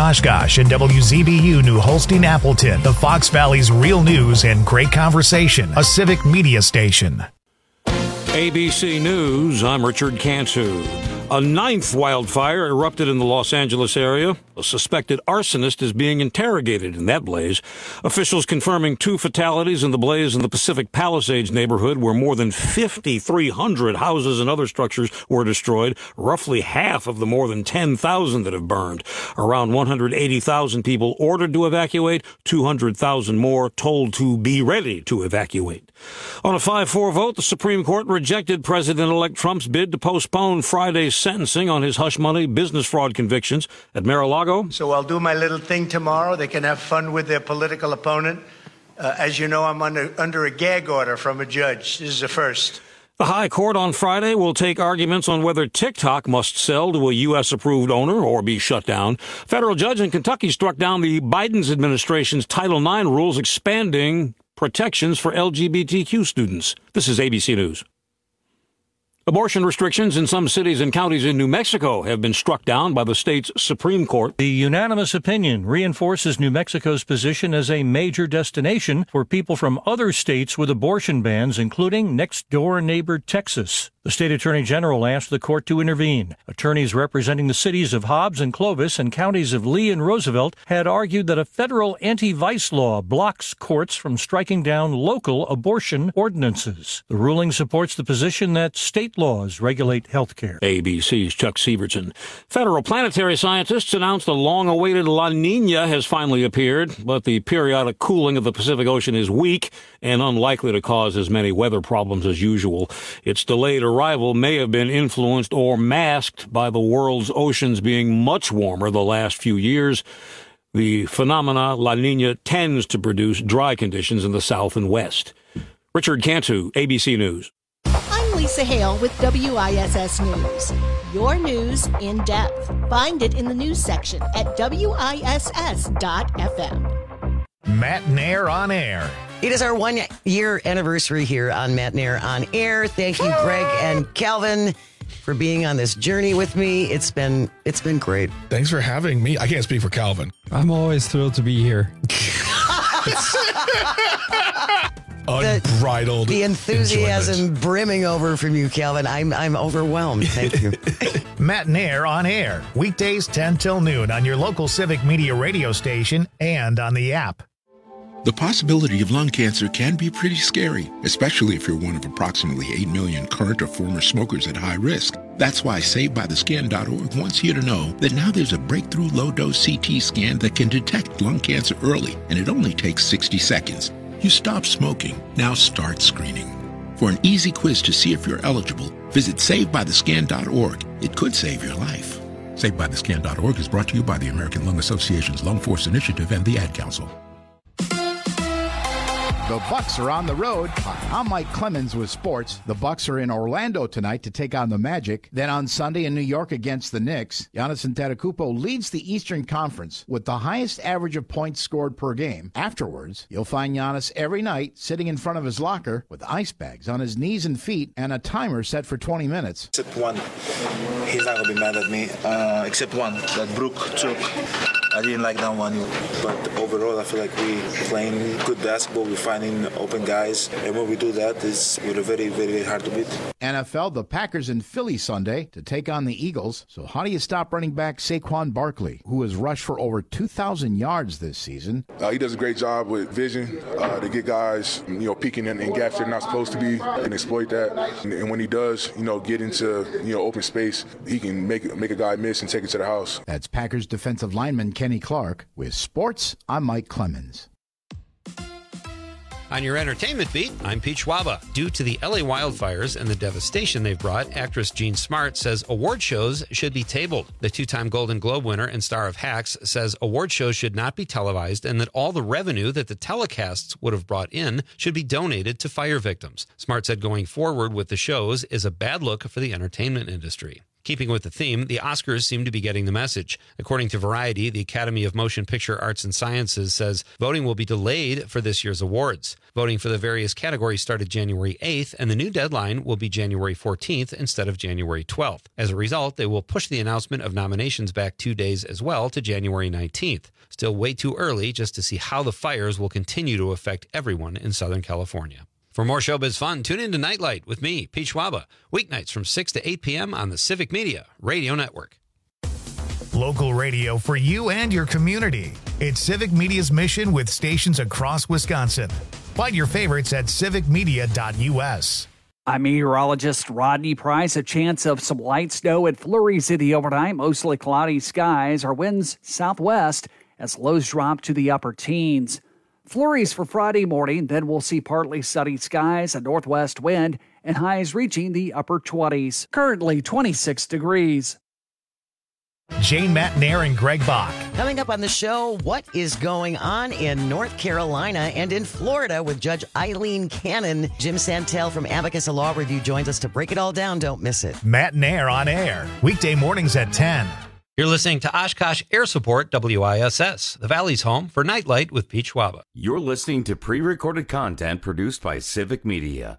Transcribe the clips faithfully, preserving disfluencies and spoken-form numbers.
Oshkosh and W Z B U New Holstein Appleton, the Fox Valley's real news and great conversation, a civic media station. A B C News, I'm Richard Cantu. A ninth wildfire erupted in the Los Angeles area. A suspected arsonist is being interrogated in that blaze. Officials confirming two fatalities in the blaze in the Pacific Palisades neighborhood, where more than fifty-three hundred houses and other structures were destroyed, roughly half of the more than ten thousand that have burned. Around one hundred eighty thousand people ordered to evacuate, two hundred thousand more told to be ready to evacuate. On a five four vote, the Supreme Court rejected President-elect Trump's bid to postpone Friday's sentencing on his hush money business fraud convictions at Mar-a-Lago. So I'll do my little thing tomorrow. They can have fun with their political opponent. Uh, as you know, I'm under, under a gag order from a judge. This is a first. The High Court on Friday will take arguments on whether TikTok must sell to a U S-approved owner or be shut down. Federal judge in Kentucky struck down the Biden administration's Title nine rules expanding protections for L G B T Q students. This is A B C News. Abortion restrictions in some cities and counties in New Mexico have been struck down by the state's Supreme Court. The unanimous opinion reinforces New Mexico's position as a major destination for people from other states with abortion bans, including next-door neighbor Texas. The state attorney general asked the court to intervene. Attorneys representing the cities of Hobbs and Clovis and counties of Lee and Roosevelt had argued that a federal anti-vice law blocks courts from striking down local abortion ordinances. The ruling supports the position that state laws regulate health care. A B C's Chuck Severson. Federal planetary scientists announced a long-awaited La Nina has finally appeared, but the periodic cooling of the Pacific Ocean is weak and unlikely to cause as many weather problems as usual. Its delayed arrival may have been influenced or masked by the world's oceans being much warmer the last few years. The phenomena La Nina tends to produce dry conditions in the south and west. Richard Cantu, A B C News. I'm Lisa Hale with W I S S News. Your news in depth. Find it in the news section at W I S S dot F M. Matt Nair on air. It is our one-year anniversary here on Matt Nair on Air. Thank you, Greg and Calvin, for being on this journey with me. It's been it's been great. Thanks for having me. I can't speak for Calvin. I'm always thrilled to be here. Unbridled. The, the enthusiasm enjoyment. brimming over from you, Calvin. I'm I'm overwhelmed. Thank you. Matt Nair on air. Weekdays ten till noon on your local civic media radio station and on the app. The possibility of lung cancer can be pretty scary, especially if you're one of approximately eight million current or former smokers at high risk. That's why Saved By The Skin dot org wants you to know that now there's a breakthrough low-dose C T scan that can detect lung cancer early, and it only takes sixty seconds. You stop smoking, now start screening. For an easy quiz to see if you're eligible, visit Saved By The Skin dot org. It could save your life. Saved By The Skin dot org is brought to you by the American Lung Association's Lung Force Initiative and the Ad Council. The Bucks are on the road. I'm Mike Clemens with sports. The Bucks are in Orlando tonight to take on the Magic. Then on Sunday in New York against the Knicks. Giannis Antetokounmpo leads the Eastern Conference with the highest average of points scored per game. Afterwards, you'll find Giannis every night sitting in front of his locker with ice bags on his knees and feet and a timer set for twenty minutes. Except one. He's not going to be mad at me. Uh, except one, that Brook took. I didn't like that one. But overall, I feel like we playing good basketball. We're finding open guys. And when we do that, it's, we're very, very, very hard to beat. N F L, the Packers in Philly Sunday to take on the Eagles. So how do you stop running back Saquon Barkley, who has rushed for over two thousand yards this season? Uh, he does a great job with vision uh, to get guys, you know, peeking in, in gaps they're not supposed to be and exploit that. And, and when he does, you know, get into, you know, open space, he can make, make a guy miss and take it to the house. That's Packers defensive lineman Kenny Clark. With sports, I'm Mike Clemens. On your entertainment beat, I'm Pete Schwaba. Due to the L A wildfires and the devastation they've brought, actress Jean Smart says award shows should be tabled. The two-time Golden Globe winner and star of Hacks says award shows should not be televised and that all the revenue that the telecasts would have brought in should be donated to fire victims. Smart said going forward with the shows is a bad look for the entertainment industry. Keeping with the theme, the Oscars seem to be getting the message. According to Variety, the Academy of Motion Picture Arts and Sciences says voting will be delayed for this year's awards. Voting for the various categories started January eighth, and the new deadline will be January fourteenth instead of January twelfth. As a result, they will push the announcement of nominations back two days as well to January nineteenth. Still way too early just to see how the fires will continue to affect everyone in Southern California. For more showbiz fun, tune in to Nightlight with me, Pete Schwaba, weeknights from six to eight p.m. on the Civic Media Radio Network. Local radio for you and your community. It's Civic Media's mission with stations across Wisconsin. Find your favorites at civic media dot u s. I'm meteorologist Rodney Price. A chance of some light snow and flurries in the overnight. Mostly cloudy skies. Our winds southwest as lows drop to the upper teens. Flurries for Friday morning. Then we'll see partly sunny skies, a northwest wind, and highs reaching the upper twenties. Currently twenty-six degrees. Jane Matnair and Greg Bach. Coming up on the show, what is going on in North Carolina and in Florida with Judge Eileen Cannon? Jim Santel from Abacus Law Review joins us to break it all down. Don't miss it. Matnair on air, weekday mornings at ten. You're listening to Oshkosh Air Support W I S S, the Valley's home for Nightlight with Pete Schwaba. You're listening to pre-recorded content produced by Civic Media.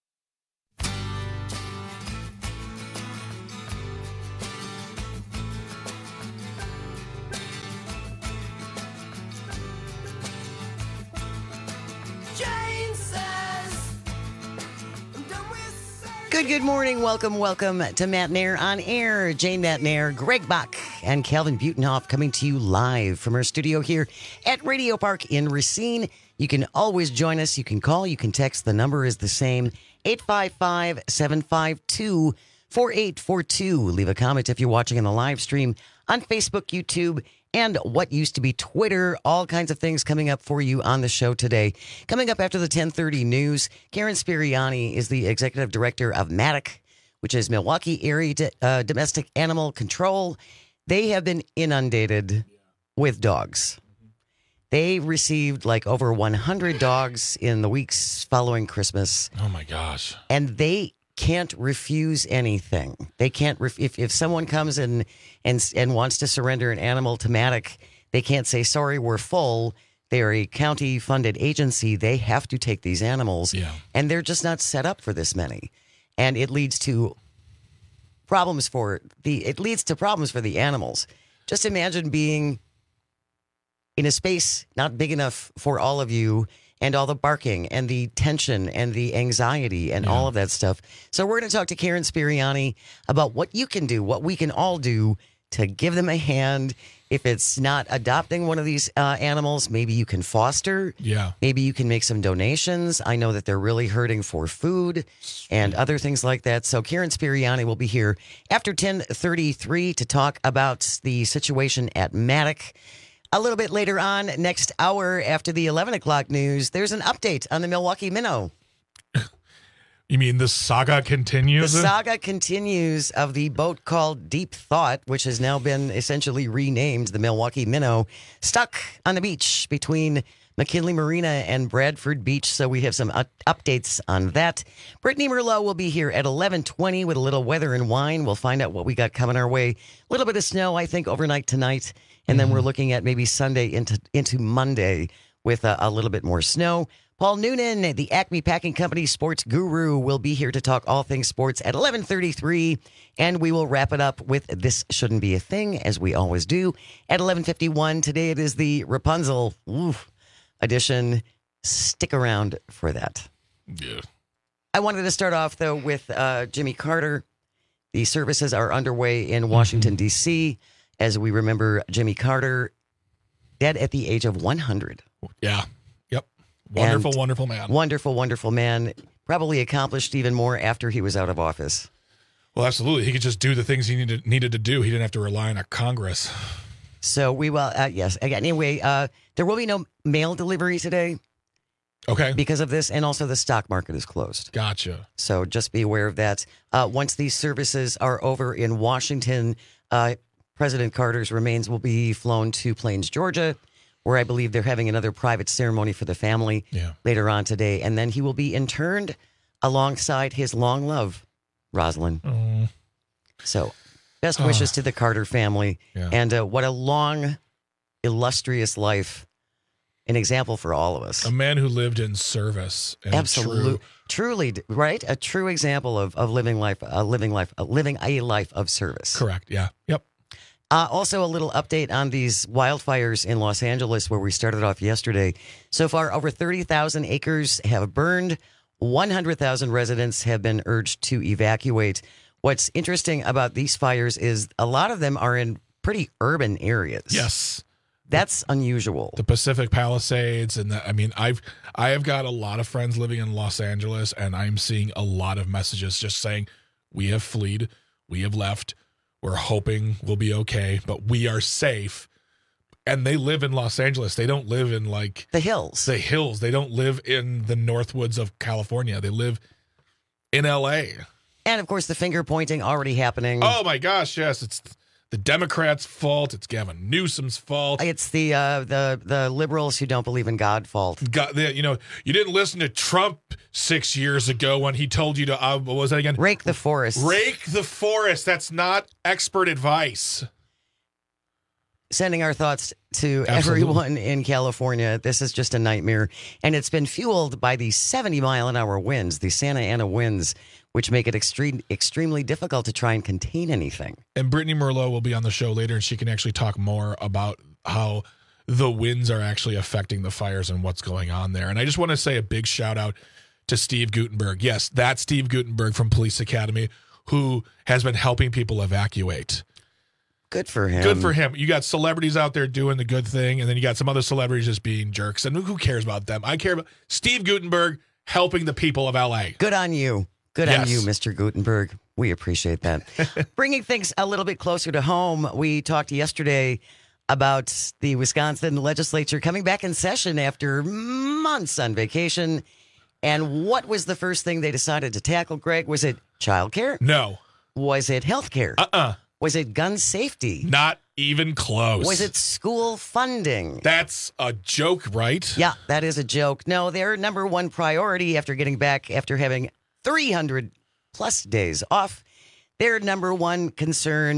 Good, good morning. Welcome, welcome to Matnair on Air. Jane Matnair, Greg Bach, and Calvin Butenhoff coming to you live from our studio here at Radio Park in Racine. You can always join us. You can call, you can text. The number is the same, eight five five, seven five two, four eight four two. Leave a comment if you're watching on the live stream on Facebook, YouTube, and what used to be Twitter. All kinds of things coming up for you on the show today. Coming up after the ten thirty news, Karen Spiriani is the executive director of MADDOC, which is Milwaukee Area uh, Domestic Animal Control. They have been inundated with dogs. They received like over one hundred dogs in the weeks following Christmas. Oh, my gosh. And they can't refuse anything. They can't ref- if if someone comes in and and wants to surrender an animal to MADDOC, they can't say sorry, we're full. They're a county funded agency. They have to take these animals, yeah. and they're just not set up for this many, and it leads to problems for the it leads to problems for the animals. Just imagine being in a space not big enough for all of you. And all the barking and the tension and the anxiety and yeah. all of that stuff. So we're going to talk to Karen Spiriani about what you can do, what we can all do to give them a hand. If it's not adopting one of these uh, animals, maybe you can foster. Yeah. Maybe you can make some donations. I know that they're really hurting for food and other things like that. So Karen Spiriani will be here after ten thirty-three to talk about the situation at MADDOC. A little bit later on, next hour after the eleven o'clock news, there's an update on the Milwaukee Minnow. You mean the saga continues? The saga continues of the boat called Deep Thought, which has now been essentially renamed the Milwaukee Minnow, stuck on the beach between McKinley Marina and Bradford Beach. So we have some uh, updates on that. Brittany Merlot will be here at eleven twenty with a little weather and wine. We'll find out what we got coming our way. A little bit of snow, I think, overnight tonight. And then we're looking at maybe Sunday into into Monday with a, a little bit more snow. Paul Noonan, the Acme Packing Company sports guru, will be here to talk all things sports at eleven thirty-three. And we will wrap it up with This Shouldn't Be a Thing, as we always do, at eleven fifty-one. Today it is the Rapunzel oof, edition. Stick around for that. Yeah. I wanted to start off, though, with uh, Jimmy Carter. The services are underway in Washington, mm-hmm. D C, as we remember Jimmy Carter, dead at the age of one hundred. Yeah. Yep. Wonderful, and wonderful man. Wonderful, wonderful man. Probably accomplished even more after he was out of office. Well, absolutely. He could just do the things he needed needed to do. He didn't have to rely on a Congress. So we will, uh, yes. Again, anyway, uh, there will be no mail delivery today. Okay. Because of this, and also the stock market is closed. Gotcha. So just be aware of that. Uh, once these services are over in Washington, uh, President Carter's remains will be flown to Plains, Georgia, where I believe they're having another private ceremony for the family yeah. later on today. And then he will be interned alongside his long love, Rosalind. Mm. So Best wishes to the Carter family. Yeah. And uh, what a long, illustrious life. An example for all of us. A man who lived in service. And Absolutely. true- Truly, right? A true example of, of living life, a living life, a living a life of service. Correct. Yeah. Yep. Uh, also, a little update on these wildfires in Los Angeles, where we started off yesterday. So far, over thirty thousand acres have burned. one hundred thousand residents have been urged to evacuate. What's interesting about these fires is a lot of them are in pretty urban areas. Yes. That's unusual. The Pacific Palisades, and the, I mean, I've I have got a lot of friends living in Los Angeles, and I'm seeing a lot of messages just saying, "We have fled, we have left, we're hoping we'll be okay, but we are safe." And they live in Los Angeles. They don't live in like the hills. The hills. They don't live in the Northwoods of California. They live in L A. And of course, the finger pointing already happening. Oh my gosh, yes, it's the Democrats' fault. It's Gavin Newsom's fault. It's the uh, the the liberals who don't believe in God fault. God, you know, you didn't listen to Trump six years ago when he told you to, uh, what was that again? Rake the forest. Rake the forest. That's not expert advice. Sending our thoughts to Absolutely. everyone in California. This is just a nightmare. And it's been fueled by the seventy mile an hour winds, the Santa Ana winds, which make it extreme, extremely difficult to try and contain anything. And Brittany Merlot will be on the show later, and she can actually talk more about how the winds are actually affecting the fires and what's going on there. And I just want to say a big shout out to Steve Gutenberg. Yes, that's Steve Gutenberg from Police Academy, who has been helping people evacuate. Good for him. Good for him. You got celebrities out there doing the good thing, and then you got some other celebrities just being jerks. And who cares about them? I care about Steve Gutenberg helping the people of L A. Good on you. Good Yes. on you, Mister Gutenberg. We appreciate that. Bringing things a little bit closer to home, we talked yesterday about the Wisconsin legislature coming back in session after months on vacation. And what was the first thing they decided to tackle, Greg? Was it childcare? No. Was it health care? Uh-uh. Was it gun safety? Not even close. Was it school funding? That's a joke, right? Yeah, that is a joke. No, their number one priority after getting back, after having three hundred plus days off, their number one concern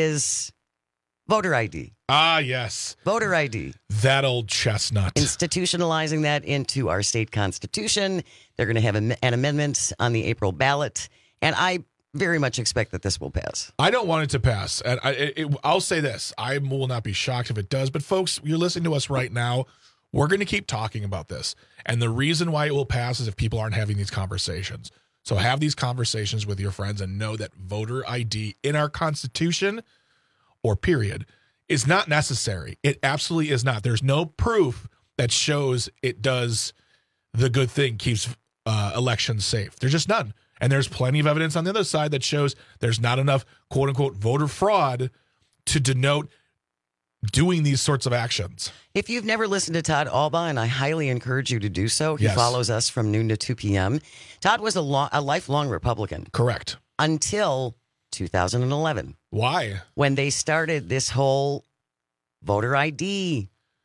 is voter I D. Ah, yes. Voter I D. That old chestnut. Institutionalizing that into our state constitution. They're going to have an amendment on the April ballot. And I very much expect that this will pass. I don't want it to pass. And I, it, it, I'll say this. I will not be shocked if it does. But folks, you're listening to us right now. We're going to keep talking about this. And the reason why it will pass is if people aren't having these conversations. So have these conversations with your friends and know that voter I D in our Constitution, or period, is not necessary. It absolutely is not. There's no proof that shows it does the good thing, keeps uh, elections safe. There's just none. And there's plenty of evidence on the other side that shows there's not enough quote unquote voter fraud to denote doing these sorts of actions. If you've never listened to Todd Alba, and I highly encourage you to do so, he Yes. follows us from noon to two p.m. Todd was a, lo- a lifelong Republican. Correct. Until two thousand eleven. Why? When they started this whole voter I D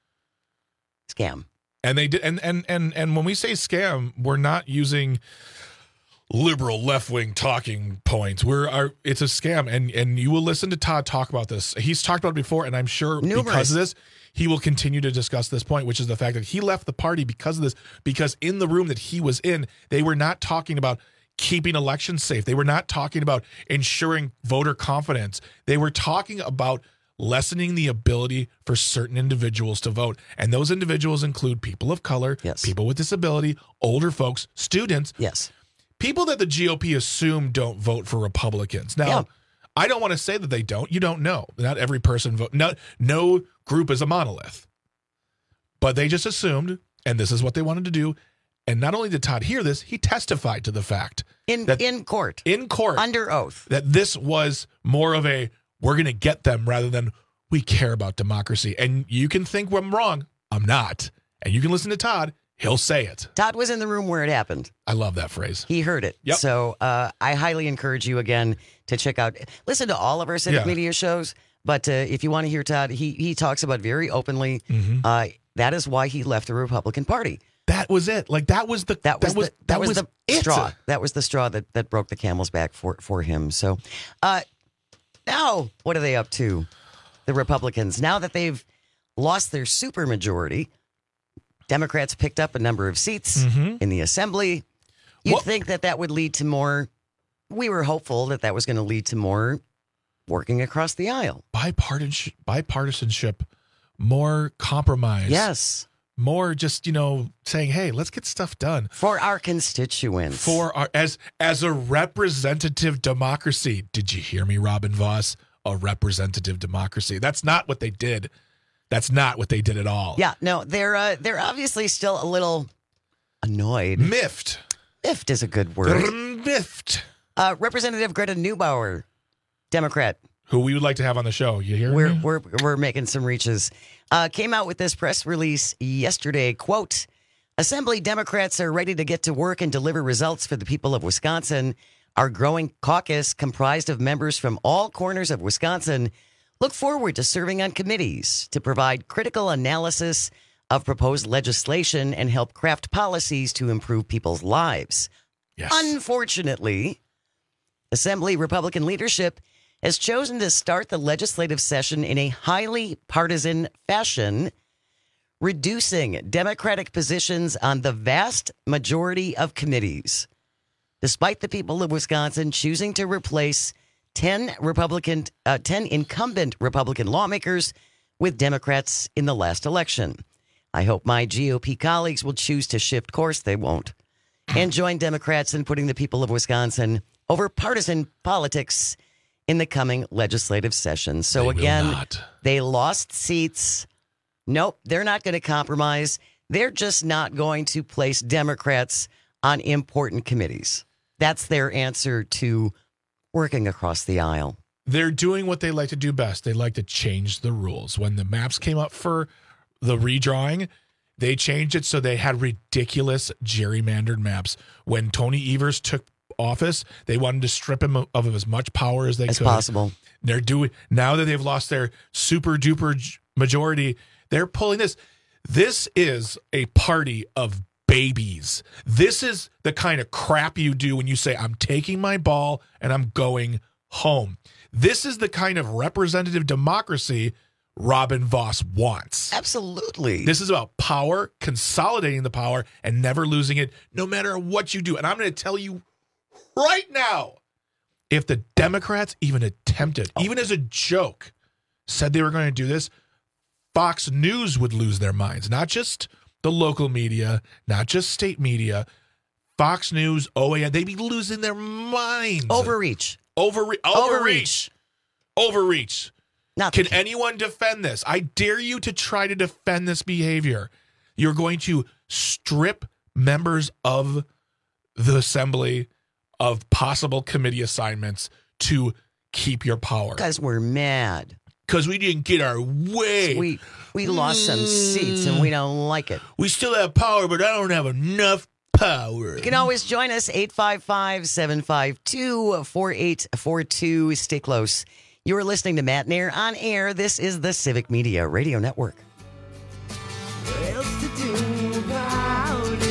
scam. And they did, and and and and when we say scam, we're not using liberal left wing talking points. We're our, it's a scam, and and you will listen to Todd talk about this. He's talked about it before, and I'm sure Numerous. because of this, he will continue to discuss this point, which is the fact that he left the party because of this. Because in the room that he was in, they were not talking about keeping elections safe. They were not talking about ensuring voter confidence. They were talking about lessening the ability for certain individuals to vote. And those individuals include people of color, yes. people with disability, older folks, students. Yes. People that the G O P assume don't vote for Republicans. Now, Yeah. I don't want to say that they don't. You don't know. Not every person vote. No, no group is a monolith. But they just assumed, and this is what they wanted to do. And not only did Todd hear this, he testified to the fact In that in court. in court Under oath. that this was more of a we're going to get them rather than we care about democracy. And you can think I'm wrong. I'm not. And you can listen to Todd. He'll say it. Todd was in the room where it happened. I love that phrase. He heard it. Yep. So uh, I highly encourage you again to check out, listen to all of our civic Yeah. media shows. But uh, if you want to hear Todd, he he talks about very openly. Mhm. Uh, that is why he left the Republican Party. That was it. Like that was the That was that was the, that, was, the it. straw. That was the straw that, that broke the camel's back for for him. So, uh, Now, what are they up to? The Republicans. Now that they've lost their supermajority, Democrats picked up a number of seats Mhm. in the assembly. You'd What- think that that would lead to more. We were hopeful that that was going to lead to more working across the aisle. Bipartisanship, bipartisanship, more compromise. Yes. More just, you know, saying, hey, let's get stuff done. For our constituents. For our, as, as a representative democracy. Did you hear me, Robin Voss? A representative democracy. That's not what they did. That's not what they did at all. Yeah, no, they're uh, they're obviously still a little annoyed. Miffed. Miffed is a good word. They're miffed. Uh, Representative Greta Neubauer, Democrat. Who we would like to have on the show. You hear We're me? we're we're making some reaches. Uh, came out with this press release yesterday. Quote: Assembly Democrats are ready to get to work and deliver results for the people of Wisconsin. Our growing caucus, comprised of members from all corners of Wisconsin, look forward to serving on committees to provide critical analysis of proposed legislation and help craft policies to improve people's lives. Yes. Unfortunately, Assembly Republican leadership has chosen to start the legislative session in a highly partisan fashion, reducing Democratic positions on the vast majority of committees. Despite the people of Wisconsin choosing to replace ten Republican, uh, ten incumbent Republican lawmakers with Democrats in the last election. I hope my G O P colleagues will choose to shift course. They won't. And join Democrats in putting the people of Wisconsin over partisan politics in the coming legislative session. So They will again, not. they lost seats. Nope, they're not going to compromise. They're just not going to place Democrats on important committees. That's their answer to working across the aisle. They're doing what they like to do best. They like to change the rules. When the maps came up for the redrawing, they changed it so they had ridiculous gerrymandered maps. When Tony Evers took office, they wanted to strip him of, of as much power as they As could. possible. They're doing now that they've lost their super duper j- majority. They're pulling this. This is a party of babies. This is the kind of crap you do when you say, I'm taking my ball and I'm going home. This is the kind of representative democracy Robin Voss wants. Absolutely. This is about power, consolidating the power, and never losing it, no matter what you do. And I'm going to tell you right now, if the Democrats even attempted, oh. even as a joke, said they were going to do this, Fox News would lose their minds. Not just the local media, not just state media. Fox News, O A N, they'd be losing their minds. Overreach. Overre- overreach. Overreach. Not Can anyone defend this? I dare you to try to defend this behavior. You're going to strip members of the assembly of possible committee assignments to keep your power. Because we're mad. Because we didn't get our way. We we lost some seats and we don't like it. We still have power, but I don't have enough power. You can always join us, eight five five, seven five two, four eight four two. Stay close. You are listening to Matt Nair on air. This is the Civic Media Radio Network. What else to do about it?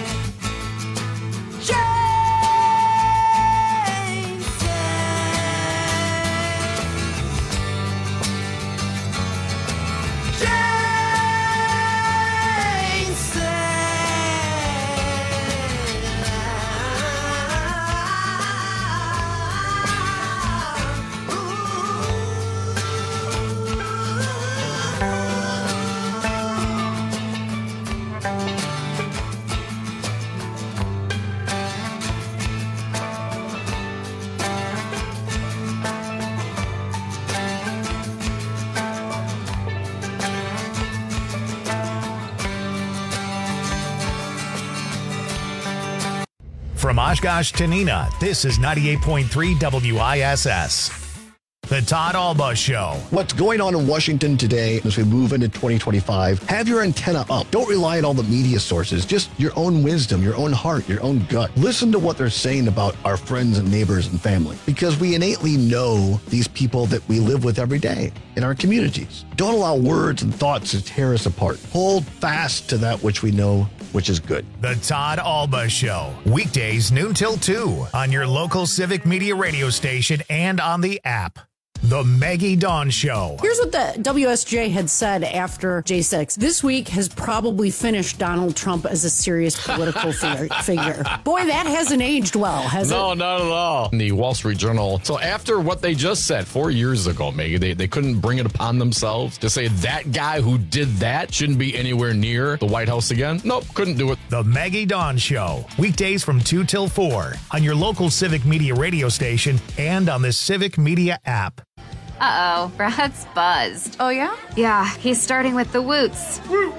From Oshkosh to Neenah, this is ninety-eight point three W I S S. The Todd Alba Show. What's going on in Washington today as we move into twenty twenty-five? Have your antenna up. Don't rely on all the media sources. Just your own wisdom, your own heart, your own gut. Listen to what they're saying about our friends and neighbors and family, because we innately know these people that we live with every day in our communities. Don't allow words and thoughts to tear us apart. Hold fast to that which we know, which is good. The Todd Alba Show. Weekdays noon till two on your local Civic Media radio station and on the app. The Maggie Dawn Show. Here's what the W S J had said after J six. This week has probably finished Donald Trump as a serious political figure. figure. Boy, that hasn't aged well, has no, it? No, not at all. The Wall Street Journal. So after what they just said four years ago, Maggie, they, they couldn't bring it upon themselves to say that guy who did that shouldn't be anywhere near the White House again. Nope, couldn't do it. The Maggie Dawn Show. Weekdays from two till four on your local Civic Media radio station and on the Civic Media app. Uh-oh, Brad's buzzed. Oh, yeah? Yeah, he's starting with the woots.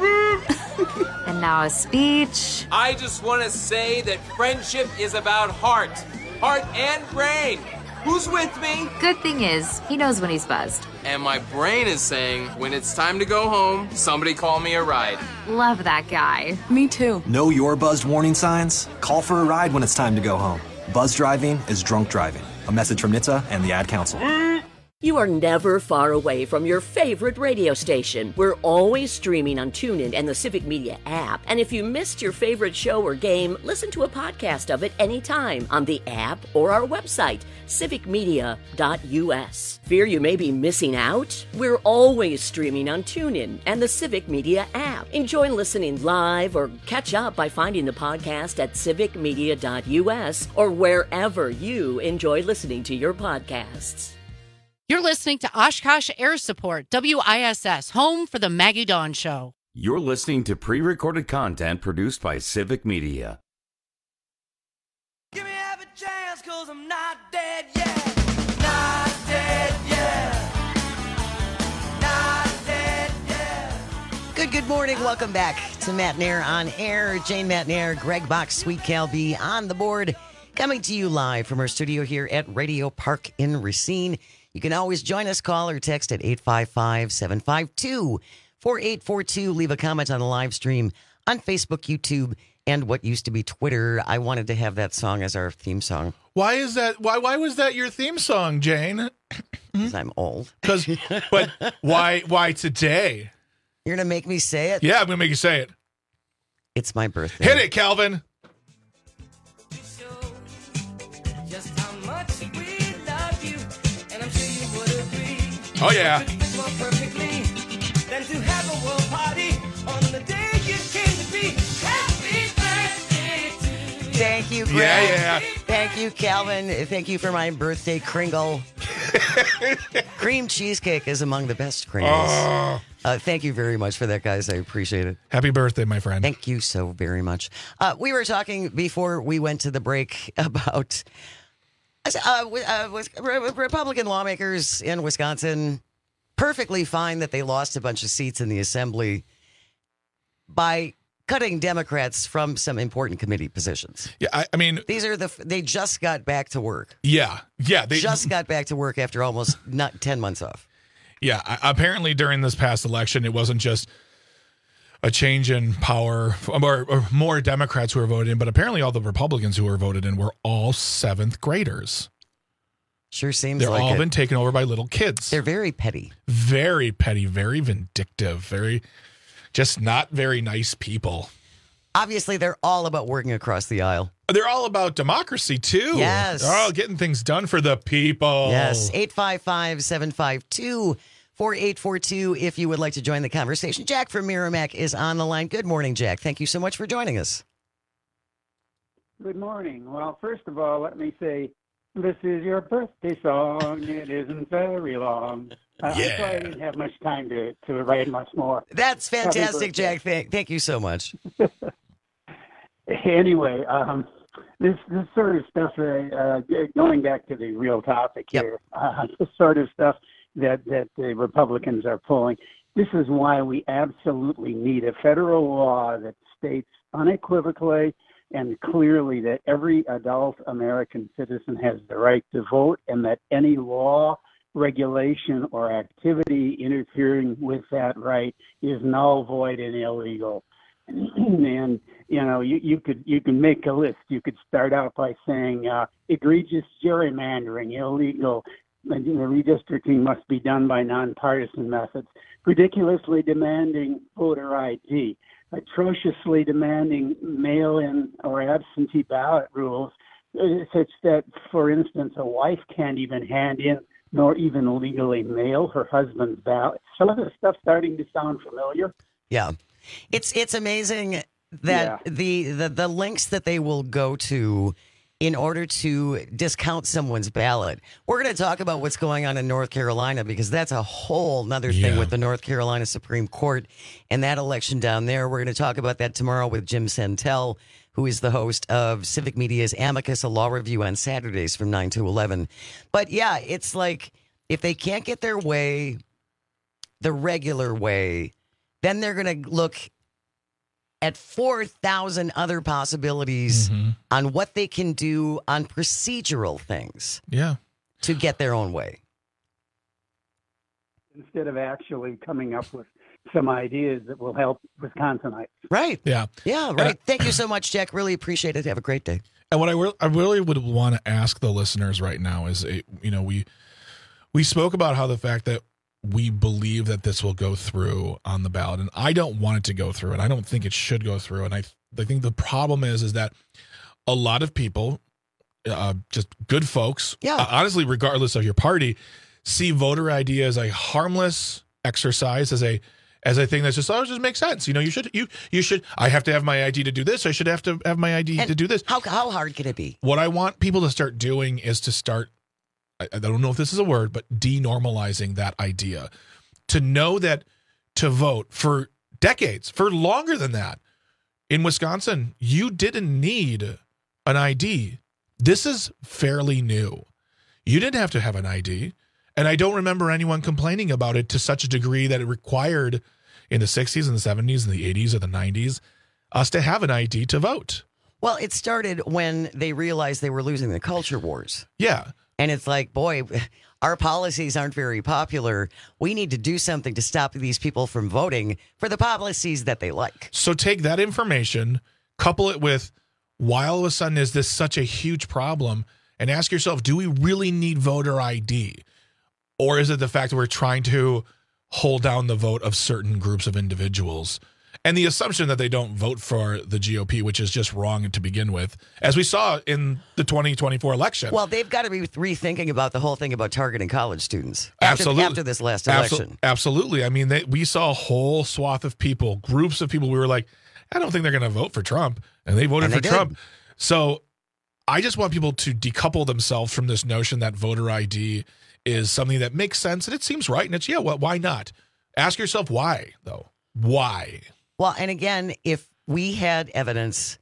And now a speech. I just want to say that friendship is about heart. Heart and brain. Who's with me? Good thing is, he knows when he's buzzed. And my brain is saying, when it's time to go home, somebody call me a ride. Love that guy. Me too. Know your buzzed warning signs? Call for a ride when it's time to go home. Buzz driving is drunk driving. A message from N H T S A and the Ad Council. You are never far away from your favorite radio station. We're always streaming on TuneIn and the Civic Media app. And if you missed your favorite show or game, listen to a podcast of it anytime on the app or our website, civic media dot u s. Fear you may be missing out? We're always streaming on TuneIn and the Civic Media app. Enjoy listening live or catch up by finding the podcast at civic media dot u s or wherever you enjoy listening to your podcasts. You're listening to Oshkosh Air Support, W I S S, home for the Maggie Dawn Show. You're listening to pre-recorded content produced by Civic Media. Give me half a chance, cause I'm not dead yet. Not dead yet. Not dead yet. Good, good morning. Welcome back to Matt Nair on air. Jane Matt Nair, Greg Bach, Sweet Cal B on the board. Coming to you live from our studio here at Radio Park in Racine. You can always join us, call or text at eight five five, seven five two, four eight four two. Leave a comment on the live stream on Facebook, YouTube, and what used to be Twitter. I wanted to have that song as our theme song. Why is that? Why why was that your theme song, Jane? Because I'm old. Because, but why why today? You're gonna make me say it? Yeah, I'm gonna make you say it. It's my birthday. Hit it, Calvin. Oh, yeah. Thank you, Greg. Yeah, yeah. Thank you, Calvin. Thank you for my birthday Kringle. Cream cheesecake is among the best Kringles. Oh. Uh, thank you very much for that, guys. I appreciate it. Happy birthday, my friend. Thank you so very much. Uh, we were talking before we went to the break about uh, uh, was Republican lawmakers in Wisconsin perfectly fine that they lost a bunch of seats in the assembly by cutting Democrats from some important committee positions. Yeah, I, I mean, these are the they just got back to work. Yeah, yeah, they just got back to work after almost not ten months off. Yeah, I, apparently during this past election, it wasn't just a change in power, or, or more Democrats who were voted in, but apparently all the Republicans who were voted in were all seventh graders. Sure seems They're like all it. been taken over by little kids. They're very petty. Very petty, very vindictive, very just not very nice people. Obviously, they're all about working across the aisle. They're all about democracy, too. Yes. They're all getting things done for the people. Yes. eight five five, seven five two, four eight four two if you would like to join the conversation. Jack from Merrimack is on the line. Good morning, Jack. Thank you so much for joining us. Good morning. Well, first of all, let me say, this is your birthday song. It isn't very long. Uh, Yeah. I'm sorry I didn't have much time to, to write much more. That's Happy fantastic, birthday. Jack. Thank, thank you so much. Anyway, um, this this sort of stuff, uh, going back to the real topic here, uh, this sort of stuff that, that the Republicans are pulling, this is why we absolutely need a federal law that states unequivocally and clearly that every adult American citizen has the right to vote, and that any law, regulation, or activity interfering with that right is null, void, and illegal. And you know, you, you could you can make a list. You could start out by saying uh, egregious gerrymandering, illegal. And, you know, redistricting must be done by nonpartisan methods. Ridiculously demanding voter I D. Atrociously demanding mail-in or absentee ballot rules, uh, such that, for instance, a wife can't even hand in nor even legally mail her husband's ballot. Some of this stuff starting to sound familiar. Yeah. It's it's amazing that Yeah. the, the the links that they will go to in order to discount someone's ballot. We're going to talk about what's going on in North Carolina because that's a whole nother thing Yeah. with the North Carolina Supreme Court and that election down there. We're going to talk about that tomorrow with Jim Santel, who is the host of Civic Media's Amicus, a law review on Saturdays from nine to eleven. But yeah, it's like if they can't get their way the regular way, then they're going to look at four thousand other possibilities Mm-hmm. on what they can do on procedural things Yeah. to get their own way. Instead of actually coming up with some ideas that will help Wisconsinites. Right. Yeah. Yeah, And right. I- Thank you so much, Jack. Really appreciate it. Have a great day. And what I, re- I really would want to ask the listeners right now is, eh, you know, we we spoke about how the fact that we believe that this will go through on the ballot, and I don't want it to go through, and I don't think it should go through. And I, I think the problem is, is that a lot of people, uh, just good folks, Yeah. uh, honestly, regardless of your party, see voter I D as a harmless exercise, as a as a thing that's just, oh, it just makes sense. You know, you should you you should. I have to have my I D to do this. I should have to have my I D And to do this. How how hard can it be? What I want people to start doing is to start, I, I don't know if this is a word, but denormalizing that idea. To know that to vote for decades, for longer than that, in Wisconsin, you didn't need an I D. This is fairly new. You didn't have to have an I D. And I don't remember anyone complaining about it to such a degree that it required in the sixties and the seventies and the eighties or the nineties us to have an I D to vote. Well, it started when they realized they were losing the culture wars. Yeah. And it's like, boy, our policies aren't very popular. We need to do something to stop these people from voting for the policies that they like. So take that information, couple it with why all of a sudden is this such a huge problem, and ask yourself, do we really need voter I D? Or is it the fact that we're trying to hold down the vote of certain groups of individuals? And the assumption that they don't vote for the G O P, which is just wrong to begin with, as we saw in the twenty twenty-four election. Well, they've got to be rethinking about the whole thing about targeting college students after, Absolutely. after this last Absol- election. Absolutely. I mean, they, we saw a whole swath of people, groups of people. We were like, I don't think they're going to vote for Trump. And they voted And for they Trump. did. So I just want people to decouple themselves from this notion that voter I D is something that makes sense and it seems right. And it's, yeah, well, why not? Ask yourself why, though. Why? Well, and again, if we had evidence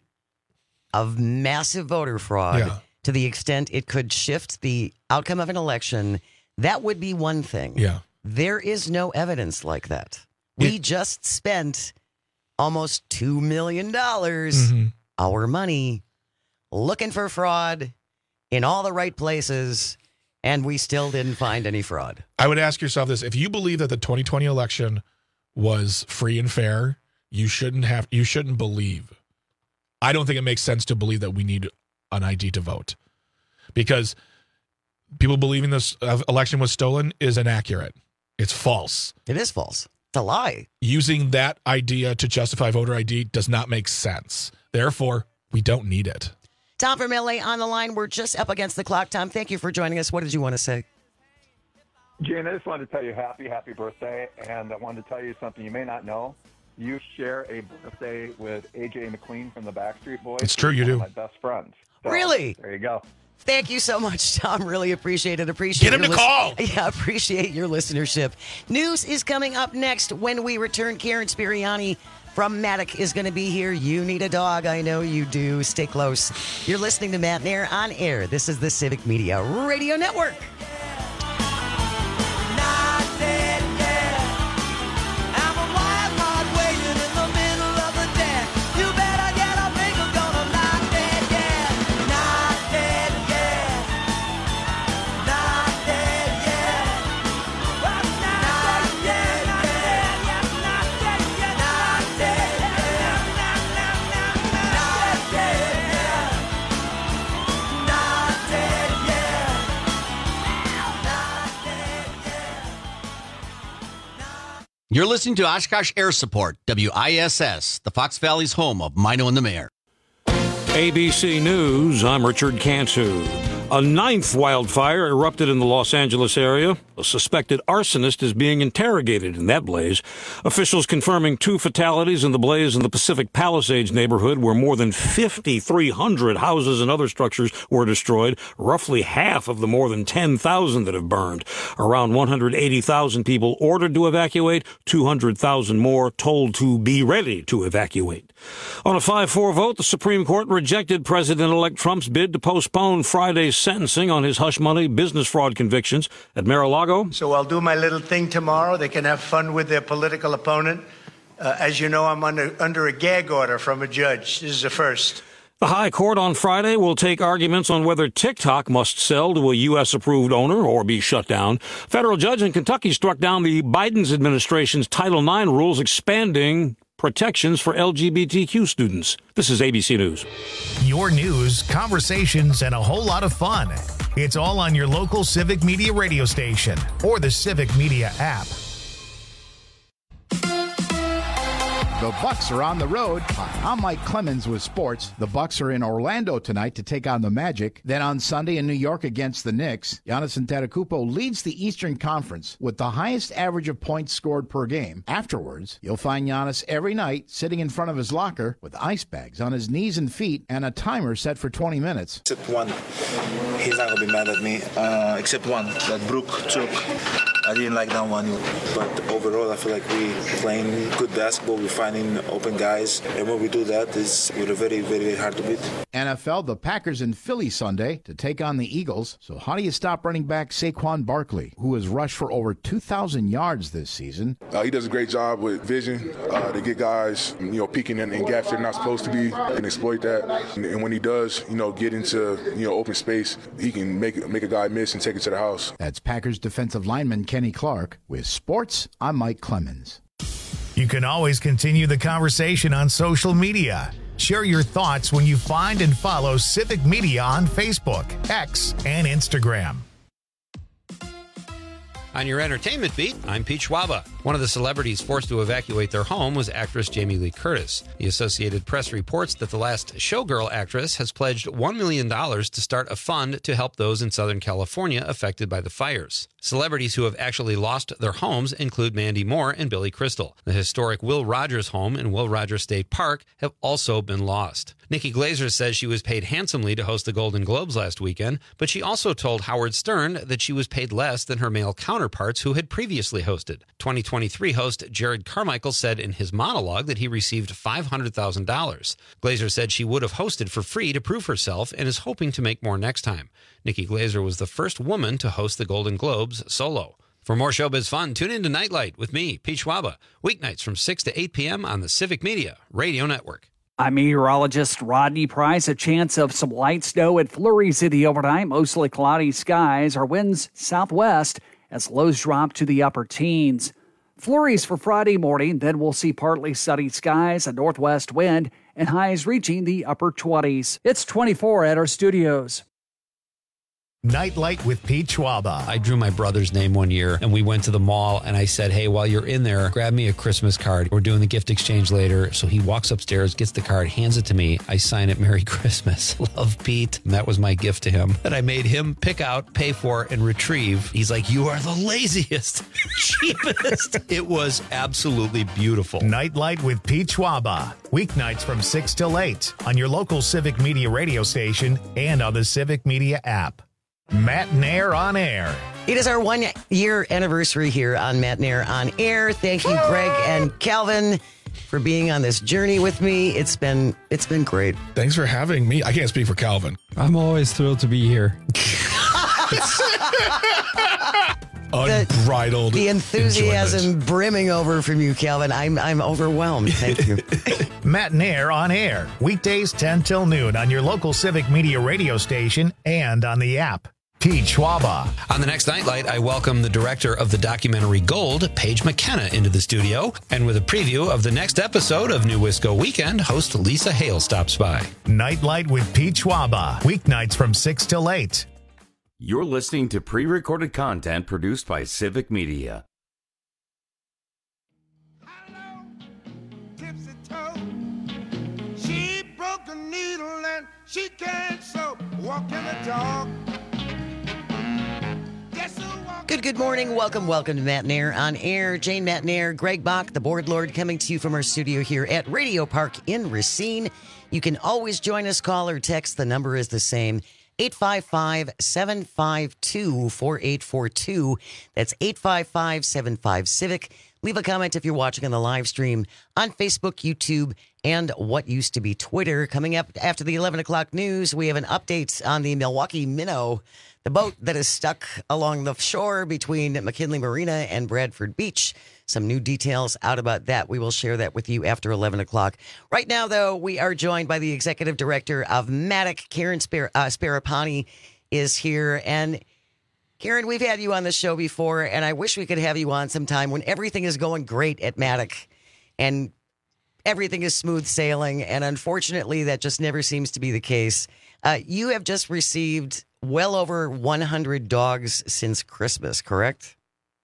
of massive voter fraud Yeah. to the extent it could shift the outcome of an election, that would be one thing. Yeah. There is no evidence like that. We just spent almost two million dollars, Mhm. our money, looking for fraud in all the right places, and we still didn't find any fraud. I would ask yourself this. If you believe that the twenty twenty election was free and fair, you shouldn't have, you shouldn't believe. I don't think it makes sense to believe that we need an I D to vote, because people believing this uh, election was stolen is inaccurate. It's false. It is false. It's a lie. Using that idea to justify voter I D does not make sense. Therefore, we don't need it. Tom from L A on the line. We're just up against the clock. Tom, thank you for joining us. What did you want to say? Jane, I just wanted to tell you happy, happy birthday, and I wanted to tell you something you may not know. You share a birthday with A J McLean from the Backstreet Boys. It's true, you One do. of my best friends. So, Really? There you go. Thank you so much, Tom. Really appreciate it. Appreciate Get him your to call. Yeah, appreciate your listenership. News is coming up next when we return. Karen Spiriani from Matic is going to be here. You need a dog. I know you do. Stay close. You're listening to Matt Nair on air. This is the Civic Media Radio Network. You're listening to Oshkosh Air Support, W I S S, the Fox Valley's home of Mino and the Mayor. A B C News, I'm Richard Cantu. A ninth wildfire erupted in the Los Angeles area. A suspected arsonist is being interrogated in that blaze. Officials confirming two fatalities in the blaze in the Pacific Palisades neighborhood, where more than fifty-three hundred houses and other structures were destroyed, roughly half of the more than ten thousand that have burned. Around one hundred eighty thousand people ordered to evacuate, two hundred thousand more told to be ready to evacuate. On a five four vote, the Supreme Court rejected President-elect Trump's bid to postpone Friday's sentencing on his hush money business fraud convictions at Mar-a-Lago. So I'll do my little thing tomorrow. They can have fun with their political opponent. Uh, as you know, I'm under, under a gag order from a judge. This is a first. The High Court on Friday will take arguments on whether TikTok must sell to a U S-approved owner or be shut down. Federal judge in Kentucky struck down the Biden administration's Title nine rules expanding protections for L G B T Q students. This is A B C News. Your news, conversations, and a whole lot of fun. It's all on your local Civic Media radio station or the Civic Media app. The Bucks are on the road. Hi, I'm Mike Clemens with sports. The Bucks are in Orlando tonight to take on the Magic. Then on Sunday in New York against the Knicks. Giannis Antetokounmpo leads the Eastern Conference with the highest average of points scored per game. Afterwards, you'll find Giannis every night sitting in front of his locker with ice bags on his knees and feet and a timer set for twenty minutes. Except one. He's not going to be mad at me. Uh, except one that Brook took. I didn't like that one. But overall, I feel like we playing good basketball. We're finding open guys. And when we do that, it's, we're very, very, very hard to beat. N F L, the Packers in Philly Sunday to take on the Eagles. So how do you stop running back Saquon Barkley, who has rushed for over two thousand yards this season? Uh, he does a great job with vision uh, to get guys, you know, peeking in, in gaps they're not supposed to be and exploit that. And, and when he does, you know, get into, you know, open space, he can make, make a guy miss and take it to the house. That's Packers defensive lineman Kenny Clark. With sports, I'm Mike Clemens. You can always continue the conversation on social media. Share your thoughts when you find and follow Civic Media on Facebook, X, and Instagram. On your entertainment beat, I'm Pete Schwaba. One of the celebrities forced to evacuate their home was actress Jamie Lee Curtis. The Associated Press reports that the last Showgirl actress has pledged one million dollars to start a fund to help those in Southern California affected by the fires. Celebrities who have actually lost their homes include Mandy Moore and Billy Crystal. The historic Will Rogers home in Will Rogers State Park have also been lost. Nikki Glaser says she was paid handsomely to host the Golden Globes last weekend, but she also told Howard Stern that she was paid less than her male counterparts who had previously hosted. twenty twenty-three host Jared Carmichael said in his monologue that he received five hundred thousand dollars. Glaser said she would have hosted for free to prove herself and is hoping to make more next time. Nikki Glaser was the first woman to host the Golden Globes solo. For more showbiz fun, tune in to Nightlight with me, Pete Schwaba, weeknights from six to eight p.m. on the Civic Media Radio Network. I'm meteorologist Rodney Price. A chance of some light snow at Flurry City overnight. Mostly cloudy skies. Our winds southwest as lows drop to the upper teens. Flurries for Friday morning. Then we'll see partly sunny skies, a northwest wind, and highs reaching the upper twenties. It's twenty-four at our studios. Nightlight with Pete Schwaba. I drew my brother's name one year, and we went to the mall, and I said, hey, while you're in there, grab me a Christmas card. We're doing the gift exchange later. So he walks upstairs, gets the card, hands it to me. I sign it, Merry Christmas. Love, Pete. And that was my gift to him that I made him pick out, pay for, and retrieve. He's like, you are the laziest, cheapest. It was absolutely beautiful. Nightlight with Pete Schwaba. Weeknights from six till eight on your local Civic Media radio station and on the Civic Media app. Matt Nair on Air. It is our one-year anniversary here on Matt Nair on Air. Thank you, Greg and Calvin, for being on this journey with me. It's been it's been great. Thanks for having me. I can't speak for Calvin. I'm always thrilled to be here. Unbridled. The, the enthusiasm enjoyment. brimming over from you, Calvin. I'm I'm overwhelmed. Thank you. Matt Nair on Air. Weekdays ten till noon on your local Civic Media radio station and on the app. Pete Schwaba. On the next Nightlight, I welcome the director of the documentary Gold, Paige McKenna, into the studio. And with a preview of the next episode of New Wisco Weekend, host Lisa Hale stops by. Nightlight with Pete Schwaba. Weeknights from six till eight. You're listening to pre-recorded content produced by Civic Media. She broke a needle and she can't sew. Walk in the dark. Good, good morning. Welcome, welcome to Matt Nair on air. Jane Matt Nair, Greg Bach, the board lord, coming to you from our studio here at Radio Park in Racine. You can always join us, call or text. The number is the same, eight five five, seven five two, four eight four two. That's eight five five, seven five, Civic. Leave a comment if you're watching on the live stream on Facebook, YouTube, and what used to be Twitter. Coming up after the eleven o'clock news, we have an update on the Milwaukee Minnow, the boat that is stuck along the shore between McKinley Marina and Bradford Beach. Some new details out about that. We will share that with you after eleven o'clock. Right now, though, we are joined by the executive director of Matic, Karen Spar- uh, Sparapani is here. And Karen, we've had you on the show before, and I wish we could have you on sometime when everything is going great at Matic and everything is smooth sailing. And unfortunately, that just never seems to be the case. Uh, you have just received well over one hundred dogs since Christmas, correct?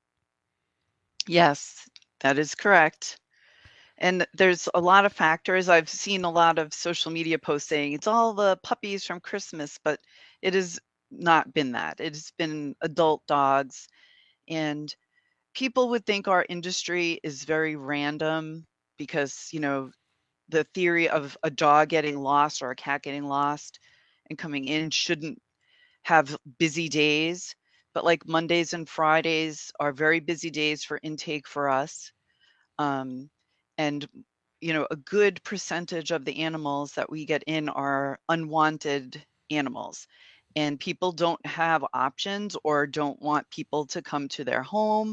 Yes, that is correct. And there's a lot of factors. I've seen a lot of social media posts saying it's all the puppies from Christmas, but it has not been that. It's been adult dogs. And people would think our industry is very random because, you know, the theory of a dog getting lost or a cat getting lost and coming in shouldn't have busy days. But like Mondays and Fridays are very busy days for intake for us. Um, and, you know, a good percentage of the animals that we get in are unwanted animals. And people don't have options or don't want people to come to their home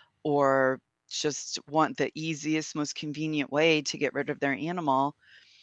or just want the easiest, most convenient way to get rid of their animal.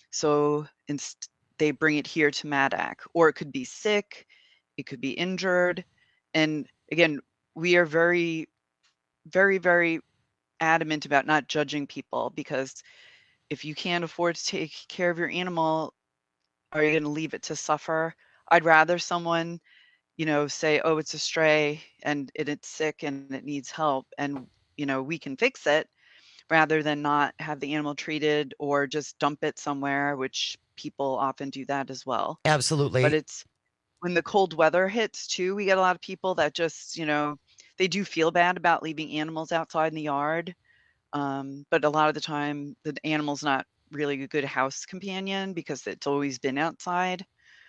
So inst- they bring it here to Matic, or it could be sick, it could be injured. And again, we are very, very, very adamant about not judging people, because if you can't afford to take care of your animal, are you going to leave it to suffer? I'd rather someone, you know, say, oh, it's a stray and it, it's sick and it needs help and, you know, we can fix it, rather than not have the animal treated or just dump it somewhere, which people often do that as well. Absolutely. But it's when the cold weather hits too, we get a lot of people that just, you know, they do feel bad about leaving animals outside in the yard. Um, but a lot of the time the animal's not really a good house companion because it's always been outside.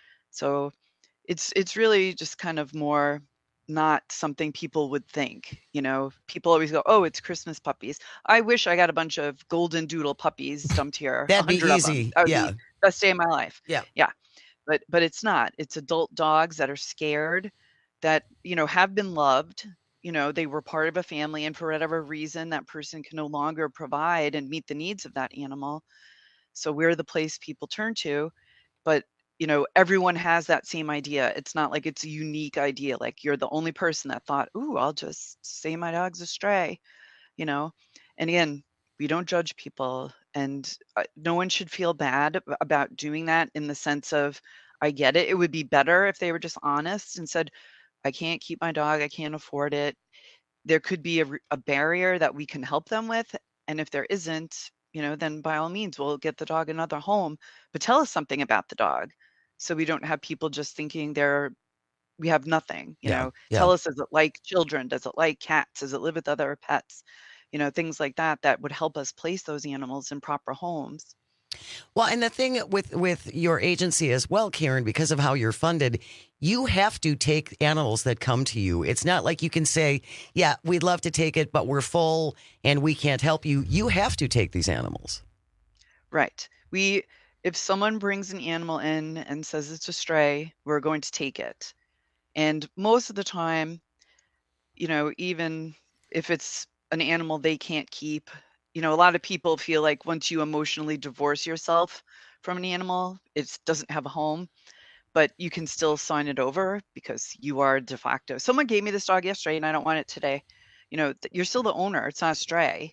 So it's it's really just kind of more not something people would think. You know, people always go, oh, it's Christmas puppies. I wish I got a bunch of golden doodle puppies dumped here. That'd be one hundred of them. easy. That would Yeah. be the best day of my life. Yeah. Yeah. But but it's not. It's adult dogs that are scared, that, you know, have been loved. You know, they were part of a family, and for whatever reason, that person can no longer provide and meet the needs of that animal. So we're the place people turn to. But, you know, everyone has that same idea. It's not like it's a unique idea. Like you're the only person that thought, ooh, I'll just say my dog's a stray, you know. And again, we don't judge people, and uh, no one should feel bad ab- about doing that, in the sense of, I get it. It would be better if they were just honest and said, I can't keep my dog. I can't afford it. There could be a, r- a barrier that we can help them with. And if there isn't, you know, then by all means, we'll get the dog another home. But tell us something about the dog, so we don't have people just thinking they're, we have nothing, you Yeah, know. yeah. Tell us, does it like children? Does it like cats? Does it live with other pets? You know, things like that, that would help us place those animals in proper homes. Well, and the thing with, with your agency as well, Karen, because of how you're funded, you have to take animals that come to you. It's not like you can say, yeah, we'd love to take it, but we're full and we can't help you. You have to take these animals. Right. We, if someone brings an animal in and says it's a stray, we're going to take it. And most of the time, you know, even if it's an animal they can't keep, you know, a lot of people feel like once you emotionally divorce yourself from an animal, it doesn't have a home, but you can still sign it over because you are de facto. Someone gave me this dog yesterday and I don't want it today. You know, th- you're still the owner. It's not a stray.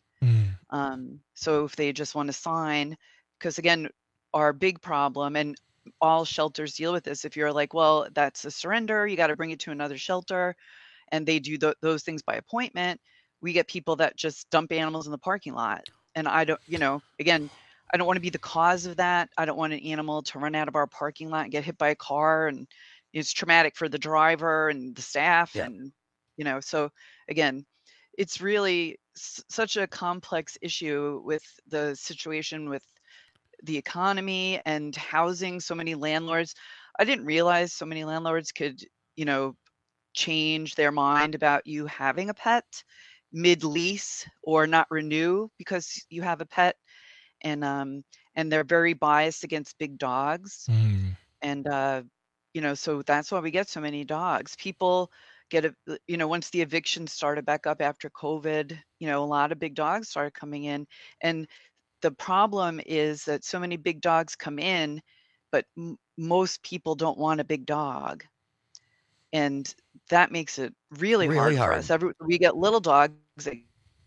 Um, so if they just want to sign, because again, our big problem, and all shelters deal with this, if you're like, well, that's a surrender, you got to bring it to another shelter, and they do th- those things by appointment, we get people that just dump animals in the parking lot. And I don't, you know, again, I don't want to be the cause of that. I don't want an animal to run out of our parking lot and get hit by a car, and it's traumatic for the driver and the staff. Yeah. And you know. So again, it's really s- such a complex issue with the situation with the economy and housing. So many landlords, I didn't realize so many landlords could, you know, change their mind about you having a pet mid lease or not renew because you have a pet. And um and they're very biased against big dogs. And uh you know, so that's why we get so many dogs. People get a, you know, once the eviction started back up after COVID, you know, a lot of big dogs started coming in. And the problem is that so many big dogs come in, but m- most people don't want a big dog. And that makes it really, Really hard for hard. us. Every, we get little dogs that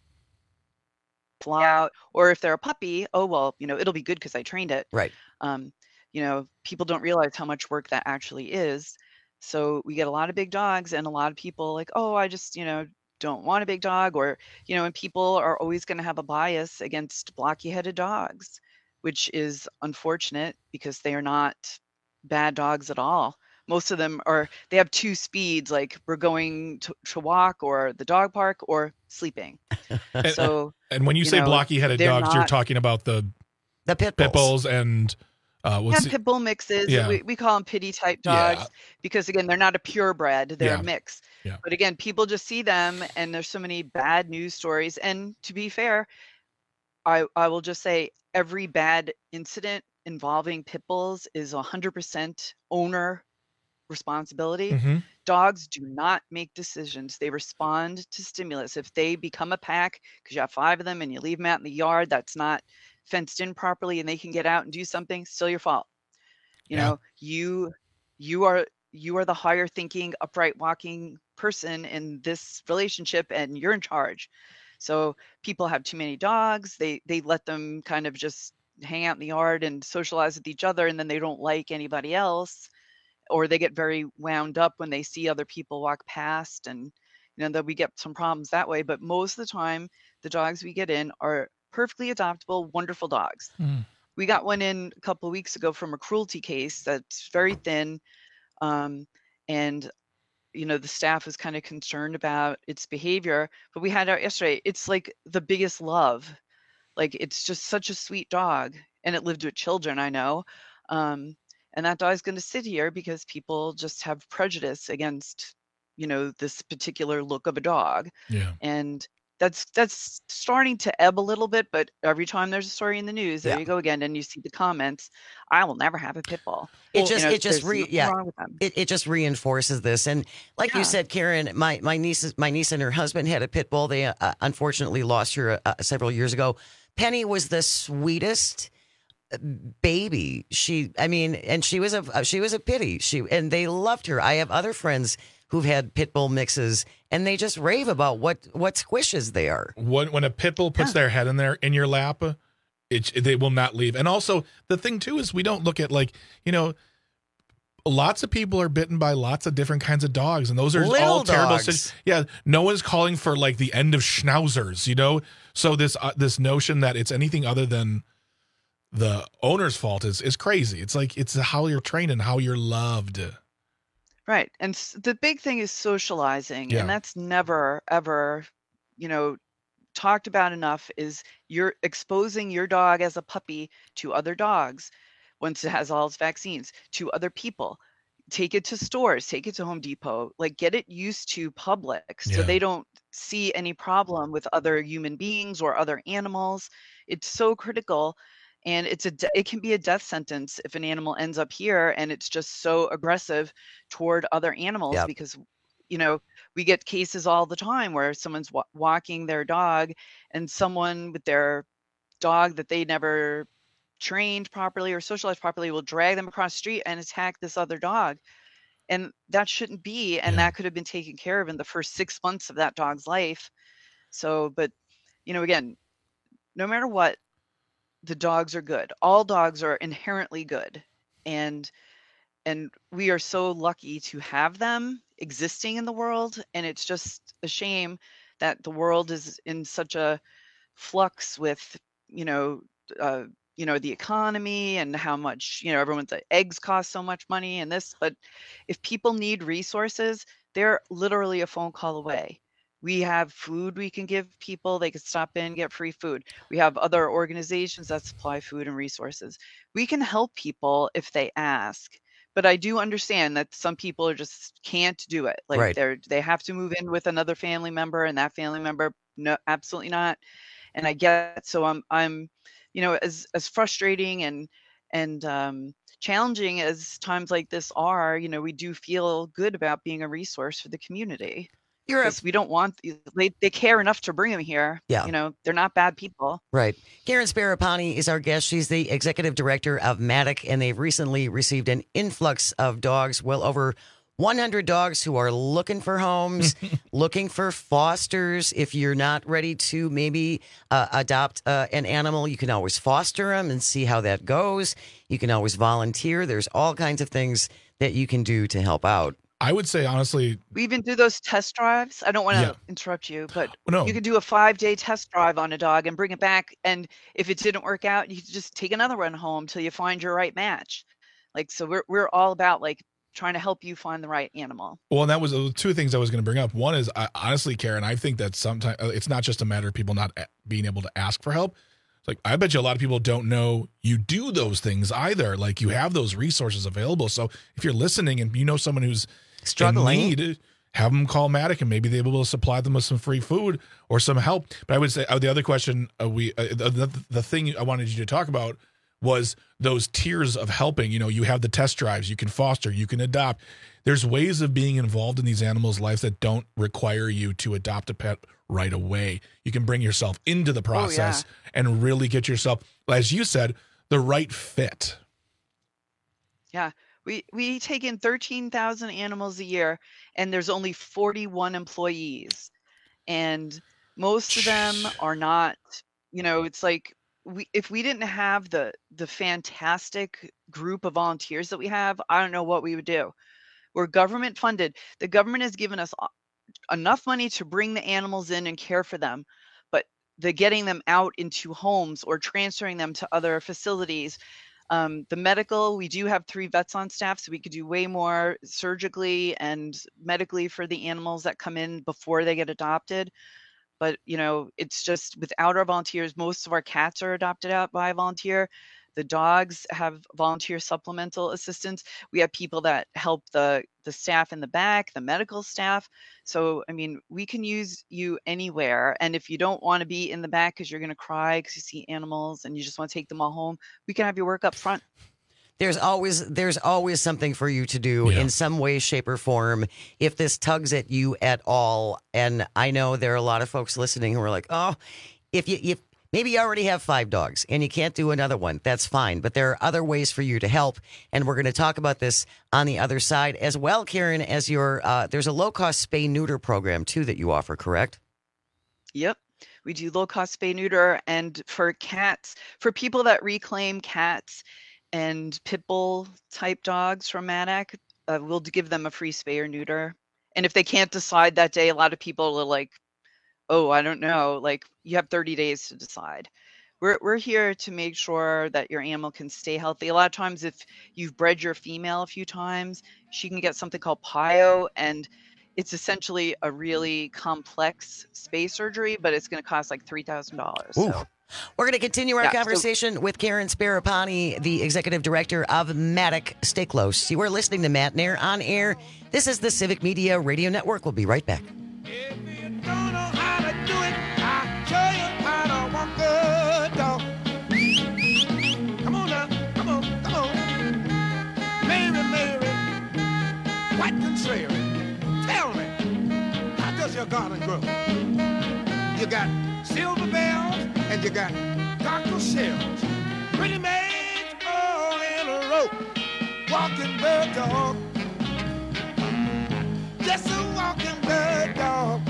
fly out, or if they're a puppy, oh, well, you know, it'll be good because I trained it. Right. Um, you know, people don't realize how much work that actually is. So we get a lot of big dogs, and a lot of people like, oh, I just, you know, don't want a big dog, or, you know, and people are always going to have a bias against blocky headed dogs, which is unfortunate because they are not bad dogs at all. Most of them are, they have two speeds, like we're going to, to walk or the dog park or sleeping. And, So, and when you, you say know, blocky-headed they're dogs, you're not- talking about the the pit pit bulls. bulls and uh, what's Yeah, the- pit bull mixes. Yeah. We, we call them pity type Yeah. dogs because again, they're not a purebred, they're Yeah. a mix. Yeah. But again, people just see them and there's so many bad news stories. And to be fair, I, I will just say every bad incident involving pit bulls is one hundred percent owner responsibility. Mhm. Dogs do not make decisions. They respond to stimulus. If they become a pack because you have five of them and you leave them out in the yard that's not fenced in properly and they can get out and do something, still your fault. You Yeah. know, you you are you are the higher thinking, upright walking person in this relationship and you're in charge. So people have too many dogs. They they let them kind of just hang out in the yard and socialize with each other, and then they don't like anybody else, or they get very wound up when they see other people walk past, and you know that we get some problems that way. But most of the time, the dogs we get in are perfectly adoptable, wonderful dogs. Mm. We got one in a couple of weeks ago from a cruelty case that's very thin, um, and you know the staff was kind of concerned about its behavior. But we had out yesterday. It's like the biggest love. Like it's just such a sweet dog, and it lived with children. I know. Um, and that dog's going to sit here because people just have prejudice against, you know, this particular look of a dog. Yeah. And that's that's starting to ebb a little bit, but every time there's a story in the news, there Yeah. you go again, and you see the comments, I will never have a pit bull. It You just, know, it just, there's re, nothing yeah, wrong with them. it, it just reinforces this. And like you Yeah. said, Karen, my my niece, my niece and her husband had a pit bull. They uh, unfortunately lost her uh, several years ago. Penny was the sweetest baby. She, I mean, and she was a she was a pity. She and they loved her. I have other friends who've had pit bull mixes, and they just rave about what what squishes they are. When when a pit bull puts their head in there in your lap, it they will not leave. And also the thing too is we don't look at like you know. Lots of people are bitten by lots of different kinds of dogs, and those are Little all terrible. dogs. sit- Yeah, no one's calling for like the end of schnauzers, you know. So this uh, this notion that it's anything other than the owner's fault is is crazy. It's like it's how you're trained and how you're loved. Right. And s- the big thing is socializing. Yeah. And that's never, ever, you know, talked about enough is you're exposing your dog as a puppy to other dogs once it has all its vaccines, to other people. Take it to stores, take it to Home Depot, like get it used to public so Yeah. they don't see any problem with other human beings or other animals. It's so critical. And it's a de- it can be a death sentence if an animal ends up here and it's just so aggressive toward other animals Yep. because you know we get cases all the time where someone's wa- walking their dog and someone with their dog that they never trained properly or socialized properly will drag them across the street and attack this other dog, and that shouldn't be, and that could have been taken care of in the first six months of that dog's life. So but you know again, no matter what, the dogs are good. All dogs are inherently good. And and we are so lucky to have them existing in the world. And it's just a shame that the world is in such a flux with, you know, uh, you know, the economy and how much, you know, everyone's like, eggs cost so much money and this. But if people need resources, they're literally a phone call away. We have food we can give people. They can stop in, get free food. We have other organizations that supply food and resources. We can help people if they ask. But I do understand that some people are just can't do it. Like Right. they're they have to move in with another family member, and that family member, no, absolutely not. And I get so I'm I'm, you know, as as frustrating and and um, challenging as times like this are, you know, we do feel good about being a resource for the community. You're a- Because we don't want they they care enough to bring them here. Yeah. You know, they're not bad people. Right. Karen Sparapani is our guest. She's the executive director of Matic, and they've recently received an influx of dogs, well over one hundred dogs who are looking for homes, looking for fosters. If you're not ready to maybe uh, adopt uh, an animal, you can always foster them and see how that goes. You can always volunteer. There's all kinds of things that you can do to help out. I would say, honestly, We even do those test drives. I don't want to Yeah. interrupt you, but No. you can do a five day test drive on a dog and bring it back. And if it didn't work out, you can just take another one home till you find your right match. Like, so we're, we're all about like trying to help you find the right animal. well, and that was uh, two things I was going to bring up. One is, I, honestly, Karen, I think that sometimes it's not just a matter of people not a- being able to ask for help. It's like, I bet you a lot of people don't know you do those things either. Like, you have those resources available. So if you're listening and you know someone who's Struggling. in need, have them call Matic, and maybe they'll be able to supply them with some free food or some help. But I would say uh, the other question, uh, we uh, the, the the thing I wanted you to talk about was those tiers of helping. You know, you have the test drives, you can foster, you can adopt. There's ways of being involved in these animals' lives that don't require you to adopt a pet right away. You can bring yourself into the process and really get yourself, as you said, the right fit. Yeah. We, we take in thirteen thousand animals a year, and there's only forty-one employees. And most of them are not, you know, it's like we if we didn't have the the fantastic group of volunteers that we have, I don't know what we would do. We're government funded. The government has given us a- enough money to bring the animals in and care for them, but the getting them out into homes or transferring them to other facilities. Um, the medical, we do have three vets on staff, so we could do way more surgically and medically for the animals that come in before they get adopted. But, you know, it's just without our volunteers, most of our cats are adopted out by a volunteer. The dogs have volunteer supplemental assistance. We have people that help the, the staff in the back, the medical staff. So, I mean, we can use you anywhere. And if you don't want to be in the back because you're going to cry because you see animals and you just want to take them all home, we can have you work up front. There's always there's always something for you to do in some way, shape, or form if this tugs at you at all. And I know there are a lot of folks listening who are like, oh, if you if maybe you already have five dogs and you can't do another one, that's fine. But there are other ways for you to help. And we're going to talk about this on the other side as well, Karen, as your uh, there's a low-cost spay-neuter program, too, that you offer, correct? Yep. We do low cost spay neuter, and for cats, for people that reclaim cats and pit bull type dogs from Matic, uh, we'll give them a free spay or neuter. And if they can't decide that day, a lot of people are like, oh, I don't know, like you have thirty days to decide. We're, we're here to make sure that your animal can stay healthy. A lot of times if you've bred your female a few times, she can get something called P I O, and it's essentially a really complex spay surgery, but it's going to cost like three thousand dollars. So. We're going to continue our Yeah, so- conversation with Karen Sparapani, the executive director of Matic. Stay close. You are listening to Matt Nair on air. This is the Civic Media Radio Network. We'll be right back. Come on now, come on, come on. Mary, Mary, white contrary. Tell me, how does your garden grow? You got silver bells and you got cockle shells. Pretty maids all in a row. Walking bird dog. Just a walking bird dog.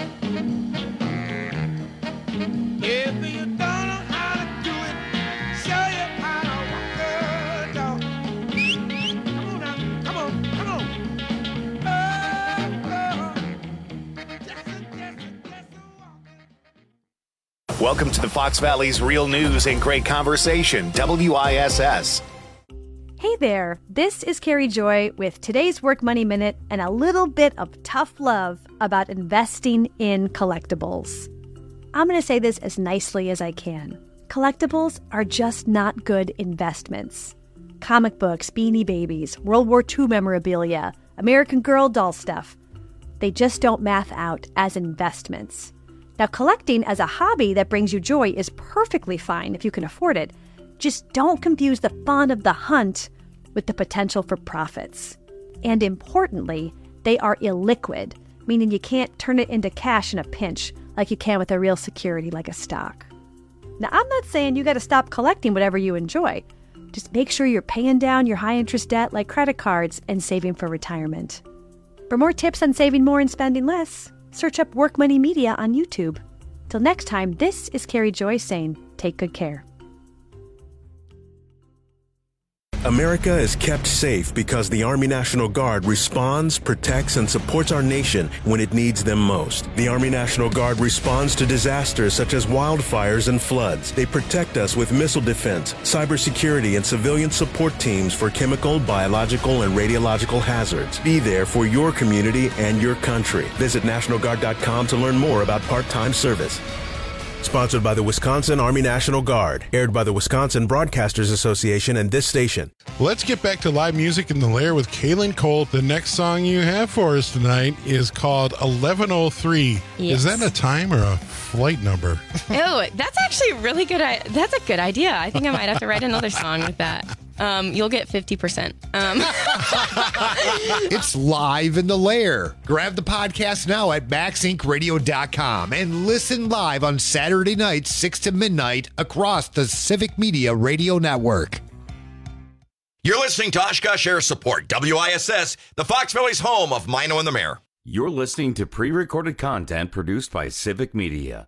If you don't know how to do it, show you how to walk the dog. Come on now, come on, come on. Oh, oh. Just a, just a, just a Welcome to the Fox Valley's Real News and Great Conversation, W I S S. Hey there, this is Carrie Joy with today's Work Money Minute and a little bit of tough love about investing in collectibles. I'm going to say this as nicely as I can. Collectibles are just not good investments. Comic books, Beanie Babies, World War Two memorabilia, American Girl doll stuff. They just don't math out as investments. Now, collecting as a hobby that brings you joy is perfectly fine if you can afford it. Just don't confuse the fun of the hunt with the potential for profits. And importantly, they are illiquid, meaning you can't turn it into cash in a pinch like you can with a real security like a stock. Now, I'm not saying you got to stop collecting whatever you enjoy. Just make sure you're paying down your high-interest debt like credit cards and saving for retirement. For more tips on saving more and spending less, search up Work Money Media on YouTube. Till next time, this is Carrie Joy saying, take good care. America is kept safe because the Army National Guard responds, protects, and supports our nation when it needs them most. The Army National Guard responds to disasters such as wildfires and floods. They protect us with missile defense, cybersecurity, and civilian support teams for chemical, biological, and radiological hazards. Be there for your community and your country. Visit National Guard dot com to learn more about part-time service. Sponsored by the Wisconsin Army National Guard. Aired by the Wisconsin Broadcasters Association and this station. Let's get back to live music in the Lair with Kaylin Colt. The next song you have for us tonight is called eleven oh three. Yes. Is that a time or a flight number? Oh, that's actually a really good. I- that's a good idea. I think I might have to write another song with that. Um, you'll get fifty percent. Um. It's live in the Lair. Grab the podcast now at max inc radio dot com and listen live on Saturday nights, six to midnight, across the Civic Media Radio Network. You're listening to Oshkosh Air Support, W I S S, the Fox Valley's home of Mino and the Mayor. You're listening to pre-recorded content produced by Civic Media.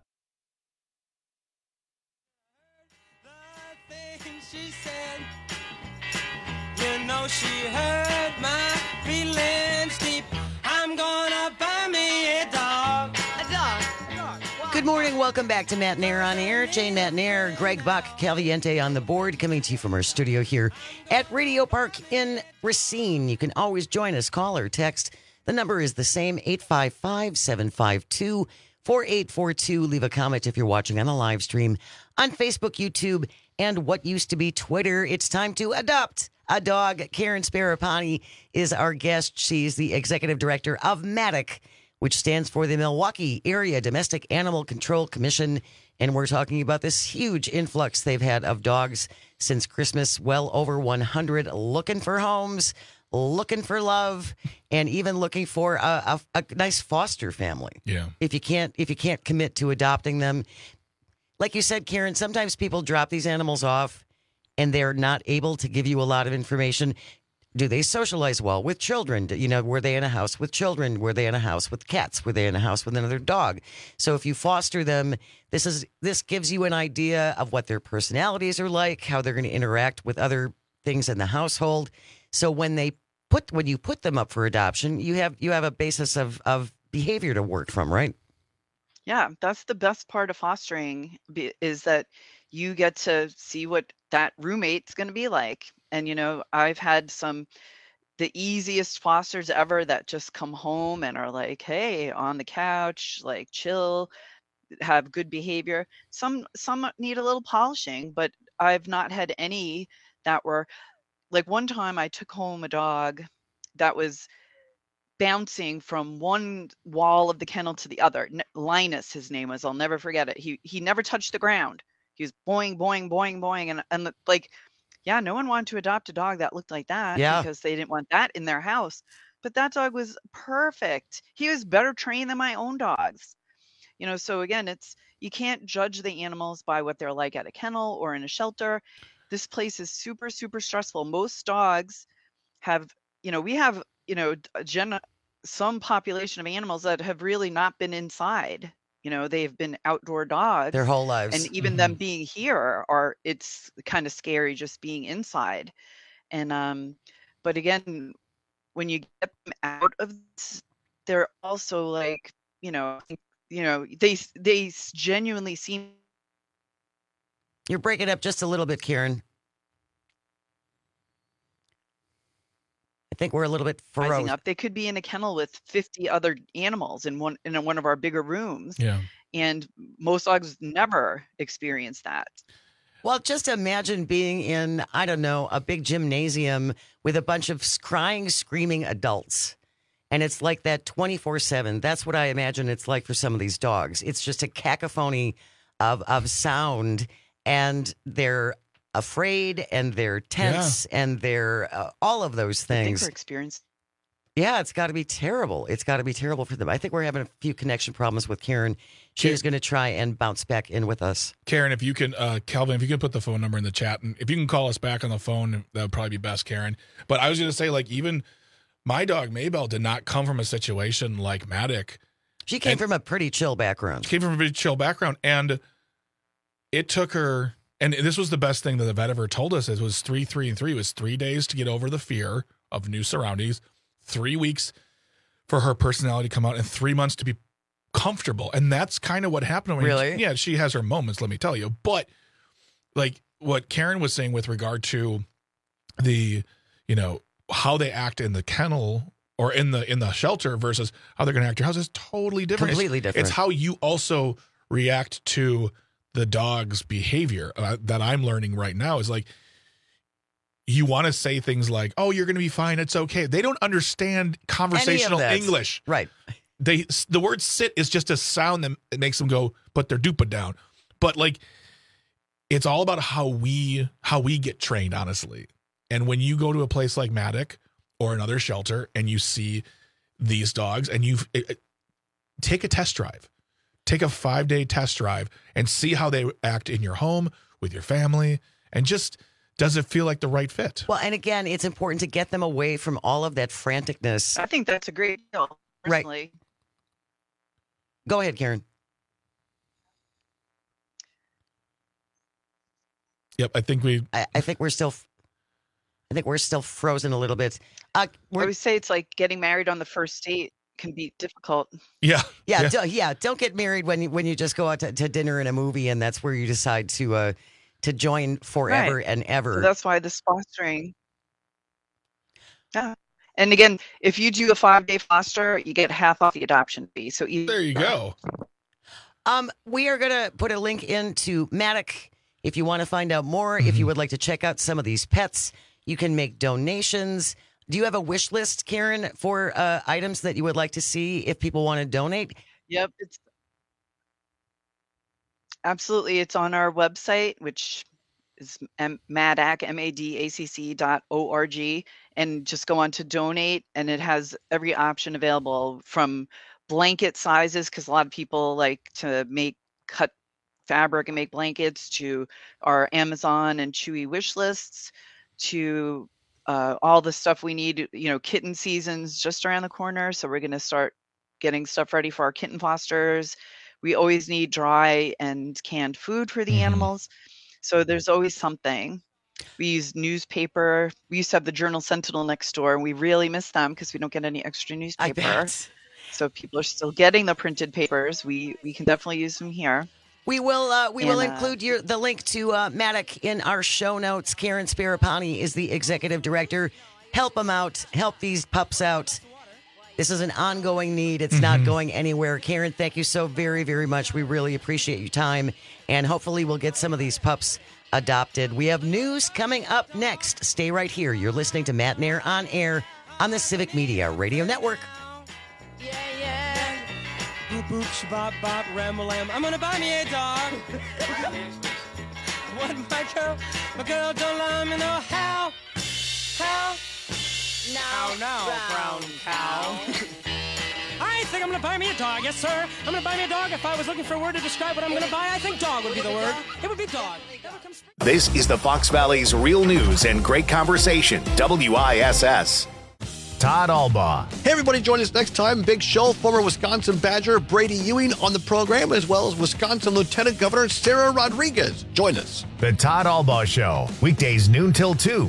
You know she hurt my feelings deep. I'm gonna buy me a dog. A dog. A dog. Good morning. Welcome back to Matt Nair on Air. Jane Matt Nair, Greg Buck, Caliente on the board, coming to you from our studio here at Radio Park in Racine. You can always join us. Call or text. The number is the same, eight five five, seven five two, four eight four two. Leave a comment if you're watching on a live stream on Facebook, YouTube, and what used to be Twitter. It's time to adopt a dog. Karen Sparapani is our guest. She's the executive director of MADDOC, which stands for the Milwaukee Area Domestic Animal Control Commission. And we're talking about this huge influx they've had of dogs since Christmas. Well over one hundred looking for homes, looking for love, and even looking for a, a, a nice foster family. Yeah. If you can't, if you can't commit to adopting them, like you said, Karen, sometimes people drop these animals off and they're not able to give you a lot of information. Do they socialize well with children? You know, were they in a house with children? Were they in a house with cats? Were they in a house with another dog? So if you foster them, this is this gives you an idea of what their personalities are like, how they're going to interact with other things in the household. So when they put when you put them up for adoption, you have you have a basis of of behavior to work from, right? Yeah, that's the best part of fostering be- is that you get to see what that roommate's going to be like. And, you know, I've had some, the easiest fosters ever that just come home and are like, hey, on the couch, like chill, have good behavior. Some, some need a little polishing, but I've not had any that were, like one time I took home a dog that was bouncing from one wall of the kennel to the other. N- Linus, his name was, I'll never forget it. He, he never touched the ground. He was boing, boing, boing, boing. And, and like, yeah, no one wanted to adopt a dog that looked like that Yeah. because they didn't want that in their house. But that dog was perfect. He was better trained than my own dogs. You know, so again, it's, you can't judge the animals by what they're like at a kennel or in a shelter. This place is super, super stressful. Most dogs have, you know, we have, you know, a gen- some population of animals that have really not been inside. You know, they've been outdoor dogs Their whole lives. and even them being here are, it's kind of scary just being inside. And, um, but again, when you get them out of this, they're also like, you know, you know, they, they genuinely seem. You're breaking up just a little bit, Karen. I think we're a little bit rising ferocious. up. They could be in a kennel with fifty other animals in one in one of our bigger rooms. Yeah. And most dogs never experience that. Well, just imagine being in, I don't know, a big gymnasium with a bunch of crying, screaming adults. And it's like that twenty-four seven. That's what I imagine it's like for some of these dogs. It's just a cacophony of, of sound, and they're afraid, and they're tense, yeah. and they're uh, all of those things. I think we're experiencing. Yeah, it's got to be terrible. It's got to be terrible for them. I think we're having a few connection problems with Karen. She's going to try and bounce back in with us. Karen, if you can, uh, Calvin, if you can put the phone number in the chat, and if you can call us back on the phone, that would probably be best, Karen. But I was going to say, like, even my dog, Maybell, did not come from a situation like Maddox. She came and from a pretty chill background. She came from a pretty chill background. And it took her, and this was the best thing that the vet ever told us, it was three, three, and three. It was three days to get over the fear of new surroundings, three weeks for her personality to come out, and three months to be comfortable. And that's kind of what happened. When really? She, yeah, she has her moments, let me tell you. But like what Karen was saying with regard to the, you know, how they act in the kennel or in the in the shelter versus how they're going to act at your house is totally different. Completely it's, different. It's how you also react to the dog's behavior uh, that I'm learning right now is like, you want to say things like, oh, you're going to be fine, it's okay. They don't understand conversational English. Right. They the word sit is just a sound that makes them go put their dupa down. But like, it's all about how we how we get trained, honestly. And when you go to a place like Maddox or another shelter and you see these dogs and you take a test drive, take a five day test drive and see how they act in your home with your family, and just does it feel like the right fit? Well, and again, it's important to get them away from all of that franticness. I think that's a great deal, personally. Right. Go ahead, Karen. Yep, I think we. I, I think we're still. I think we're still frozen a little bit. Uh, I would say it's like getting married on the first date can be difficult. Yeah, yeah, yeah. Do, yeah don't get married when you when you just go out to, to dinner and a movie, and that's where you decide to uh, to join forever right. and ever. So that's why the sponsoring. Yeah. And again, if you do a five-day foster, you get half off the adoption fee. So either, there you go. Um, we are going to put a link into Maddox if you want to find out more. Mm-hmm. If you would like to check out some of these pets, you can make donations. Do you have a wish list, Karen, for uh, items that you would like to see if people want to donate? Yep, it's absolutely. It's on our website, which is Maddac, M A D A C C dot O R G, and just go on to donate, and it has every option available from blanket sizes, because a lot of people like to make cut fabric and make blankets, to our Amazon and Chewy wish lists, to uh, all the stuff we need. You know, kitten season's just around the corner, so we're going to start getting stuff ready for our kitten fosters. We always need dry and canned food for the mm-hmm. animals. So there's always something. We use newspaper. We used to have the Journal Sentinel next door, and we really miss them because we don't get any extra newspaper. I bet. So if people are still getting the printed papers, we, we can definitely use them here. We will uh, we and, will uh, include your the link to uh, Maddox in our show notes. Karen Sparapani is the executive director. Help them out. Help these pups out. This is an ongoing need. It's mm-hmm. not going anywhere. Karen, thank you so very, very much. We really appreciate your time. And hopefully we'll get some of these pups adopted. We have news coming up next. Stay right here. You're listening to Matt Nair on air on the Civic Media Radio Network. Yeah, yeah. Boop, boop, shabop, bop, ram-a-lam. I'm gonna buy me a dog. What, my girl? My girl don't let me know how. How? Now, now, brown, brown cow. I think I'm going to buy me a dog. Yes, sir. I'm going to buy me a dog. If I was looking for a word to describe what I'm going to buy, I think dog would be the word. It would be dog. This is the Fox Valley's real news and great conversation. W I S S. Todd Albaugh. Hey, everybody, join us next time. Big show. Former Wisconsin Badger Brady Ewing on the program, as well as Wisconsin Lieutenant Governor Sarah Rodriguez. Join us. The Todd Albaugh Show. Weekdays noon till two.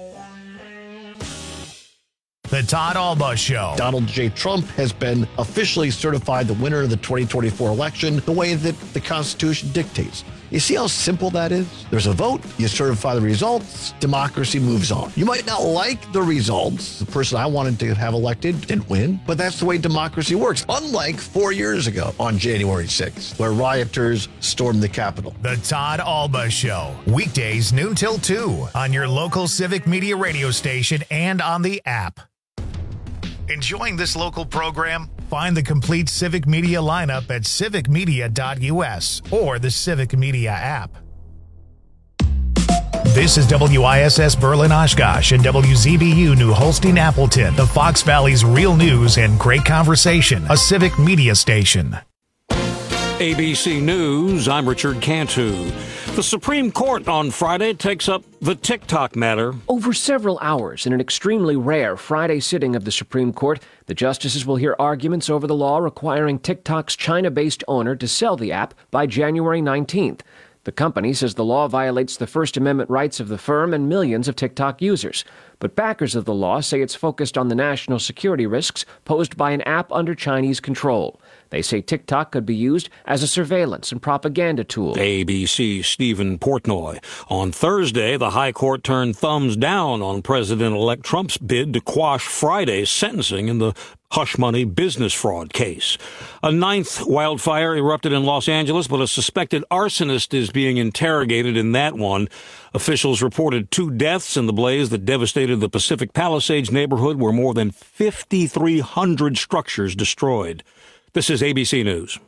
The Todd Albaugh Show. Donald J. Trump has been officially certified the winner of the twenty twenty-four election the way that the Constitution dictates. You see how simple that is? There's a vote, you certify the results, democracy moves on. You might not like the results. The person I wanted to have elected didn't win, but that's the way democracy works. Unlike four years ago on January sixth, where rioters stormed the Capitol. The Todd Alba Show, weekdays noon till two on your local Civic Media radio station and on the app. Enjoying this local program? Find the complete Civic Media lineup at civic media dot u s or the Civic Media app. This is W I S S Berlin Oshkosh and W Z B U New Holstein Appleton, the Fox Valley's real news and great conversation, a Civic Media station. A B C News, I'm Richard Cantu. The Supreme Court on Friday takes up the TikTok matter. Over several hours, in an extremely rare Friday sitting of the Supreme Court, the justices will hear arguments over the law requiring TikTok's China-based owner to sell the app by January nineteenth. The company says the law violates the First Amendment rights of the firm and millions of TikTok users. But backers of the law say it's focused on the national security risks posed by an app under Chinese control. They say TikTok could be used as a surveillance and propaganda tool. A B C's Stephen Portnoy. On Thursday, the High Court turned thumbs down on President-elect Trump's bid to quash Friday's sentencing in the hush money business fraud case. A ninth wildfire erupted in Los Angeles, but a suspected arsonist is being interrogated in that one. Officials reported two deaths in the blaze that devastated the Pacific Palisades neighborhood, where more than fifty-three hundred structures destroyed. This is A B C News.